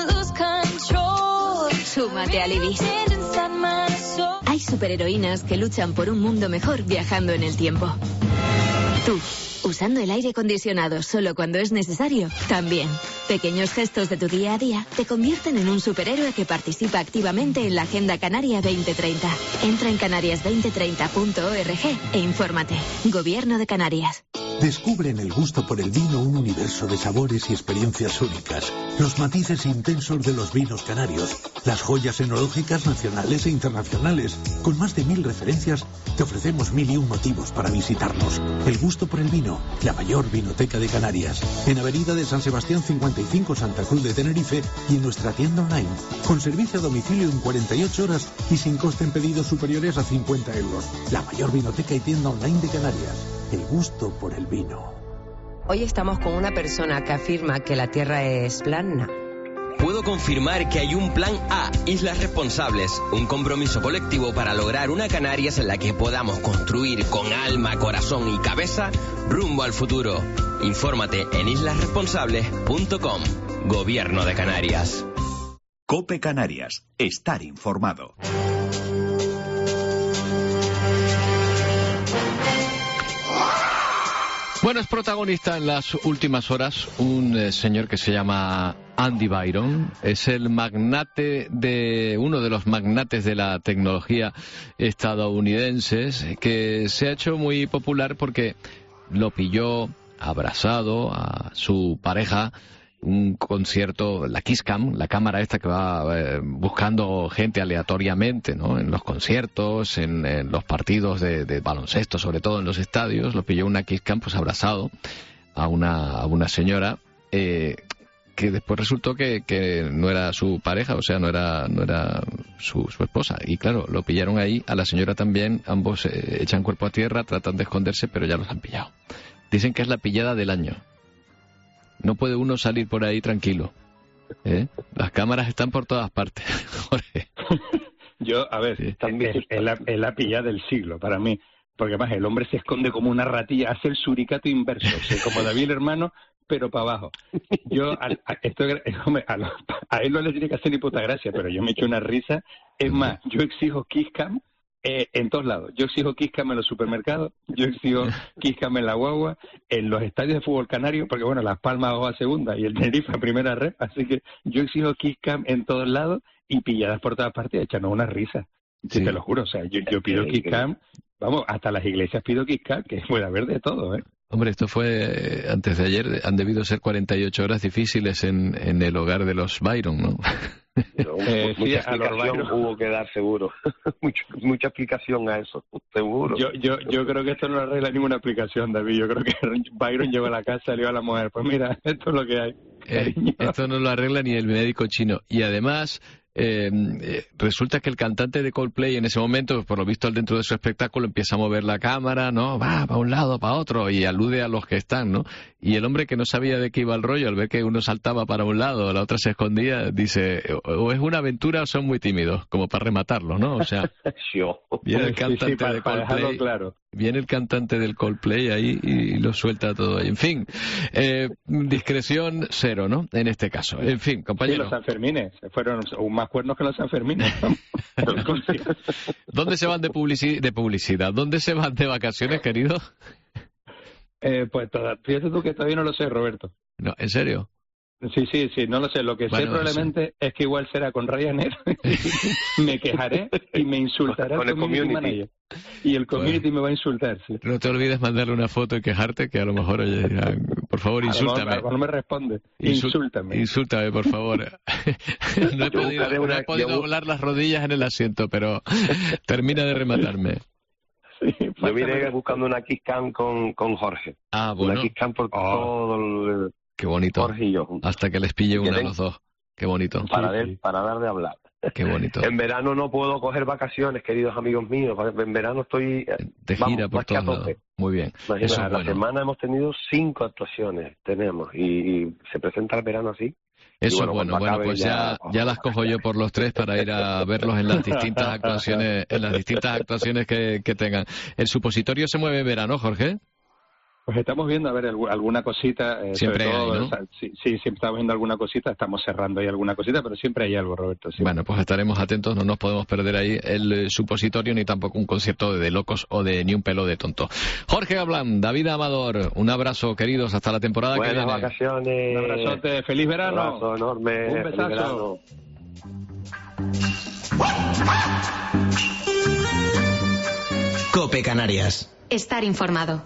Súmate al Ibis. Hay superheroínas que luchan por un mundo mejor viajando en el tiempo. Tú, usando el aire acondicionado solo cuando es necesario, también. Pequeños gestos de tu día a día te convierten en un superhéroe que participa activamente en la Agenda Canaria 2030. Entra en canarias2030.org e infórmate. Gobierno de Canarias. Descubre en el gusto por el vino un universo de sabores y experiencias únicas. Los matices intensos de los vinos canarios. Las joyas enológicas nacionales e internacionales. Con más de 1000 referencias, te ofrecemos 1001 motivos para visitarnos. El gusto por el vino, la mayor vinoteca de Canarias. En Avenida de San Sebastián 55, Santa Cruz de Tenerife, y en nuestra tienda online. Con servicio a domicilio en 48 horas y sin coste en pedidos superiores a 50 euros. La mayor vinoteca y tienda online de Canarias. El gusto por el vino. Hoy estamos con una persona que afirma que la Tierra es plana. puedo confirmar que hay un plan A, Islas Responsables, un compromiso colectivo para lograr una Canarias en la que podamos construir con alma, corazón y cabeza rumbo al futuro. Infórmate en islasresponsables.com. Gobierno de Canarias. COPE Canarias. Estar informado. Bueno, es protagonista en las últimas horas un señor que se llama Andy Byron. Es el magnate uno de los magnates de la tecnología estadounidenses, que se ha hecho muy popular porque lo pilló abrazado a su pareja, un concierto, la Kiss Cam, la cámara esta que va buscando gente aleatoriamente, ¿no? En los conciertos, en los partidos de baloncesto, sobre todo en los estadios, lo pilló una Kiss Cam pues abrazado a una señora que después resultó que no era su pareja, o sea, no era su esposa. Y claro, lo pillaron ahí, a la señora también, ambos echan cuerpo a tierra, tratan de esconderse, pero ya los han pillado. Dicen que es la pillada del año. No puede uno salir por ahí tranquilo. Las cámaras están por todas partes, Jorge. Yo, a ver, sí, es la pillada del siglo para mí. Porque además el hombre se esconde como una ratilla, hace el suricato inverso, como David el hermano, pero para abajo. Yo, a él no le tiene que hacer ni puta gracia, pero yo me echo una risa. Es más, yo exijo Kiss Cam en todos lados. Yo exijo Kiss Cam en los supermercados, yo exijo Kiss Cam en la guagua, en los estadios de fútbol canario, porque bueno, Las Palmas va a segunda y el Tenerife a primera red, así que yo exijo Kiss Cam en todos lados y pilladas por todas partes, echando una risa. Sí. Te lo juro, o sea, yo pido Kiss Cam, vamos, hasta las iglesias pido Kiss Cam, que puede haber de todo, ¿eh? Hombre, esto fue antes de ayer, han debido ser 48 horas difíciles en el hogar de los Byron, ¿no? Mucha explicación hubo que dar, seguro. mucha explicación a eso, seguro. Yo creo que esto no arregla ninguna explicación, David. Yo creo que Byron llegó a la casa y le dijo a la mujer, pues mira, esto es lo que hay. Esto no lo arregla ni el médico chino. Y además, resulta que el cantante de Coldplay en ese momento, por lo visto dentro de su espectáculo, empieza a mover la cámara, ¿no? Va para un lado, para otro, y alude a los que están, ¿no? Y el hombre que no sabía de qué iba el rollo, al ver que uno saltaba para un lado, la otra se escondía, dice, o es una aventura o son muy tímidos, como para rematarlo, ¿no? O sea, viene el cantante de Coldplay, claro. Viene el cantante del Coldplay ahí y lo suelta todo ahí. En fin, discreción cero, ¿no? En este caso. En fin, compañero. Sí, los Sanfermines fueron más cuernos que los Sanfermines. ¿Dónde se van de publicidad? ¿Dónde se van de vacaciones, querido? Pues fíjate tú que todavía no lo sé, Roberto. No, ¿en serio? Sí, no lo sé. Lo que sé probablemente es que igual será con Ryanair. Me quejaré y me insultará con el community manager. Y el community me va a insultar, sí. No te olvides mandarle una foto y quejarte, que a lo mejor, oye, dirán, por favor, insúltame. No me responde. Insúltame. Insúltame, por favor. No he podido doblar las rodillas en el asiento, pero termina de rematarme. Sí, yo vine buscando una Kiss Cam con Jorge. Ah, bueno. Una Kiss Cam por todo el... Qué bonito. Jorge y yo. Hasta que les pille uno a los dos. Qué bonito. Para dar de hablar. Qué bonito. En verano no puedo coger vacaciones, queridos amigos míos. En verano estoy de gira por todos lados. Muy bien. Eso la semana hemos tenido 5 actuaciones, y se presenta el verano así. Eso es bueno. Bueno, pues ya las cojo yo por los 3 para ir a verlos en las distintas actuaciones que tengan. ¿El supositorio se mueve en verano, Jorge? Pues estamos viendo, a ver, alguna cosita. Siempre hay, ¿no? Sí, siempre estamos viendo alguna cosita, estamos cerrando ahí alguna cosita, pero siempre hay algo, Roberto. Sí. Bueno, pues estaremos atentos, no nos podemos perder ahí el supositorio ni tampoco un concierto de locos o de ni un pelo de tonto. Jorge Gablán, David Amador, un abrazo, queridos, hasta la temporada que viene. Buenas vacaciones. Un abrazote, feliz verano. Un abrazo enorme. Un besazo. COPE Canarias. Estar informado.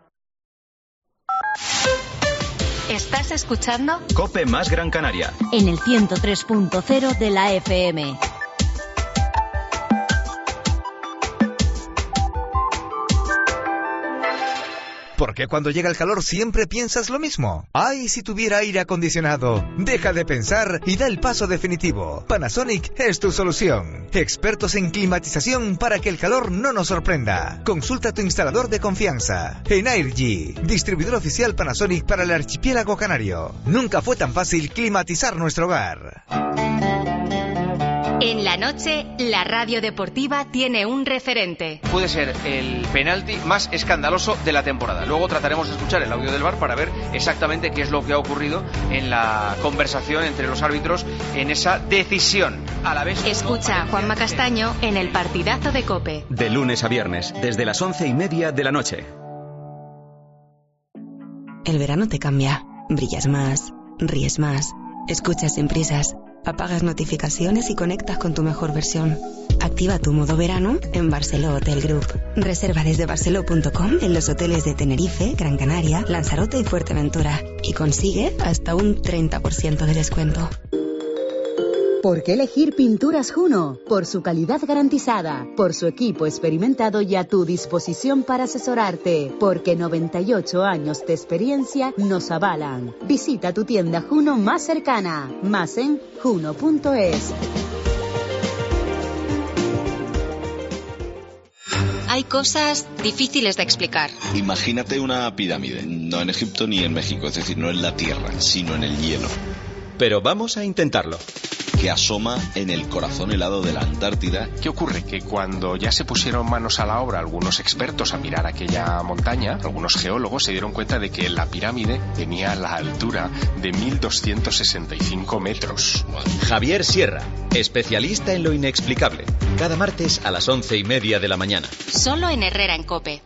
¿Estás escuchando? COPE más Gran Canaria. En el 103.0 de la FM. ¿Por qué cuando llega el calor siempre piensas lo mismo? ¡Ay, si tuviera aire acondicionado! Deja de pensar y da el paso definitivo. Panasonic es tu solución. Expertos en climatización para que el calor no nos sorprenda. Consulta a tu instalador de confianza. Energy, distribuidor oficial Panasonic para el archipiélago canario. Nunca fue tan fácil climatizar nuestro hogar. En la noche, la radio deportiva tiene un referente. Puede ser el penalti más escandaloso de la temporada. Luego trataremos de escuchar el audio del VAR para ver exactamente qué es lo que ha ocurrido en la conversación entre los árbitros en esa decisión. A la vez, escucha a Juanma Castaño en el partidazo de COPE. De lunes a viernes, desde las 11:30 de la noche. El verano te cambia. Brillas más, ríes más, escuchas sin prisas, apagas notificaciones y conectas con tu mejor versión. Activa tu modo verano en Barceló Hotel Group. Reserva desde barceló.com en los hoteles de Tenerife, Gran Canaria, Lanzarote y Fuerteventura. Y consigue hasta un 30% de descuento. ¿Por qué elegir Pinturas Juno? Por su calidad garantizada, por su equipo experimentado y a tu disposición para asesorarte, porque 98 años de experiencia nos avalan. Visita tu tienda Juno más cercana, más en juno.es. Hay cosas difíciles de explicar. Imagínate una pirámide, no en Egipto ni en México, es decir, no en la tierra, sino en el hielo. Pero vamos a intentarlo. Que asoma en el corazón helado de la Antártida. ¿Qué ocurre? Que cuando ya se pusieron manos a la obra algunos expertos a mirar aquella montaña, algunos geólogos se dieron cuenta de que la pirámide tenía la altura de 1.265 metros. Javier Sierra, especialista en lo inexplicable. Cada martes a las 11:30 de la mañana. Solo en Herrera en COPE.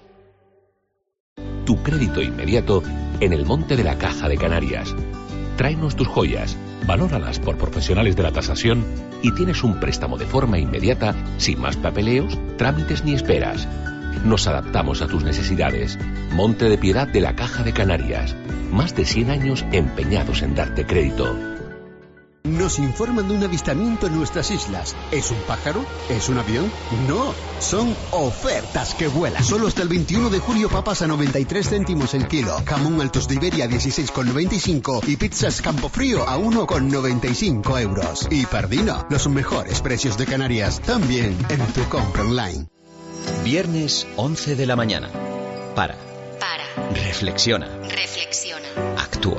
Tu crédito inmediato en el Monte de la Caja de Canarias. Tráenos tus joyas, valóralas por profesionales de la tasación y tienes un préstamo de forma inmediata, sin más papeleos, trámites ni esperas. Nos adaptamos a tus necesidades. Monte de Piedad de la Caja de Canarias. Más de 100 años empeñados en darte crédito. Nos informan de un avistamiento en nuestras islas. ¿Es un pájaro? ¿Es un avión? No, son ofertas que vuelan. Solo hasta el 21 de julio papas a 93 céntimos el kilo, jamón Altos de Iberia a 16,95 y pizzas Campofrío a 1,95 euros. Y Pardino, los mejores precios de Canarias, también en tu compra online. Viernes 11 de la mañana. Para. Reflexiona. Actúa.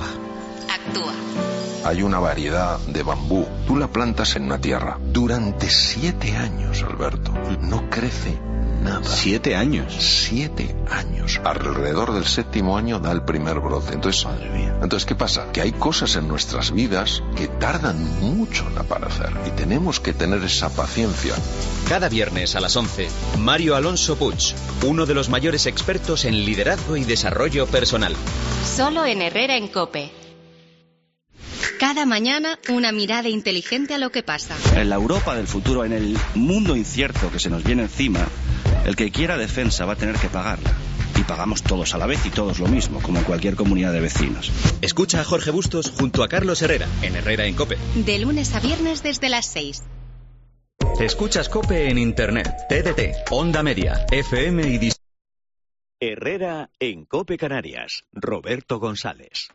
Hay una variedad de bambú. Tú la plantas en una tierra. Durante 7 años, Alberto, no crece nada. 7 años. 7 años. Alrededor del 7º año da el primer brote. Entonces, madre mía. Entonces, ¿qué pasa? Que hay cosas en nuestras vidas que tardan mucho en aparecer. Y tenemos que tener esa paciencia. Cada viernes a las 11, Mario Alonso Puig, uno de los mayores expertos en liderazgo y desarrollo personal. Solo en Herrera en COPE. Cada mañana una mirada inteligente a lo que pasa. En la Europa del futuro, en el mundo incierto que se nos viene encima, el que quiera defensa va a tener que pagarla. Y pagamos todos a la vez y todos lo mismo, como en cualquier comunidad de vecinos. Escucha a Jorge Bustos junto a Carlos Herrera, en Herrera en COPE. De lunes a viernes desde las 6. Escuchas COPE en Internet, TDT, Onda Media, FM y... Herrera en COPE Canarias. Roberto González.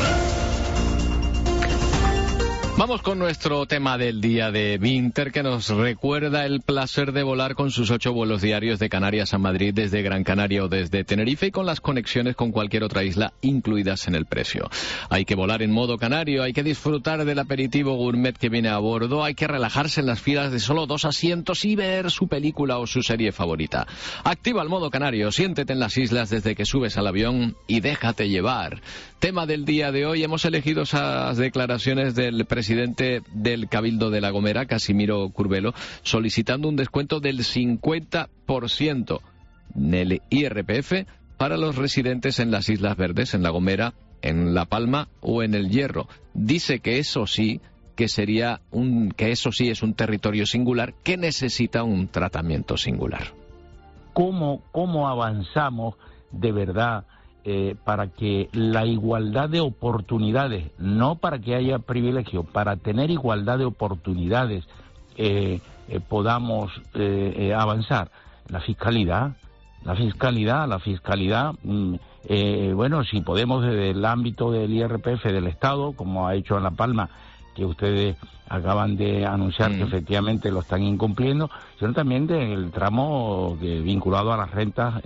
Vamos con nuestro tema del día de Vinter, que nos recuerda el placer de volar con sus 8 vuelos diarios de Canarias a Madrid desde Gran Canaria o desde Tenerife y con las conexiones con cualquier otra isla incluidas en el precio. Hay que volar en modo canario, hay que disfrutar del aperitivo gourmet que viene a bordo, hay que relajarse en las filas de solo 2 asientos y ver su película o su serie favorita. Activa el modo canario, siéntete en las islas desde que subes al avión y déjate llevar. Tema del día de hoy, hemos elegido esas declaraciones del presidente del Cabildo de La Gomera, Casimiro Curbelo, solicitando un descuento del 50% en el IRPF para los residentes en las Islas Verdes, en La Gomera, en La Palma o en El Hierro. Dice que eso sí, que eso sí es un territorio singular que necesita un tratamiento singular. ¿Cómo avanzamos de verdad para que la igualdad de oportunidades, no para que haya privilegio, para tener igualdad de oportunidades podamos avanzar? La fiscalidad bueno, si podemos desde el ámbito del IRPF del Estado, como ha hecho en La Palma, que ustedes acaban de anunciar que efectivamente lo están incumpliendo, sino también del tramo vinculado a las rentas.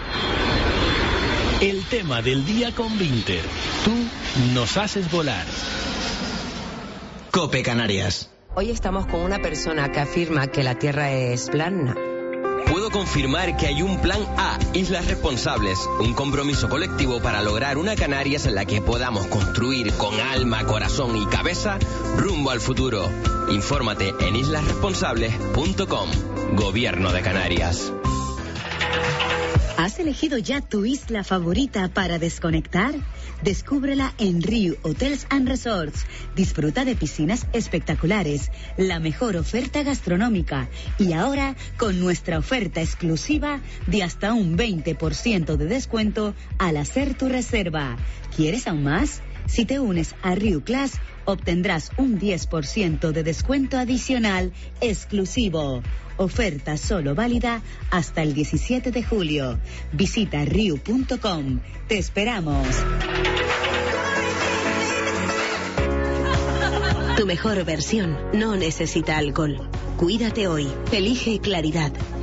El tema del día con Vinter. Tú nos haces volar. COPE Canarias. Hoy estamos con una persona que afirma que la Tierra es plana. Puedo confirmar que hay un plan A, Islas Responsables, un compromiso colectivo para lograr una Canarias en la que podamos construir con alma, corazón y cabeza rumbo al futuro. Infórmate en islasresponsables.com. Gobierno de Canarias. ¿Has elegido ya tu isla favorita para desconectar? Descúbrela en Riu Hotels and Resorts. Disfruta de piscinas espectaculares, la mejor oferta gastronómica y ahora con nuestra oferta exclusiva de hasta un 20% de descuento al hacer tu reserva. ¿Quieres aún más? Si te unes a Riu Class, obtendrás un 10% de descuento adicional exclusivo. Oferta solo válida hasta el 17 de julio. Visita riu.com. Te esperamos. Tu mejor versión no necesita alcohol. Cuídate hoy. Elige claridad.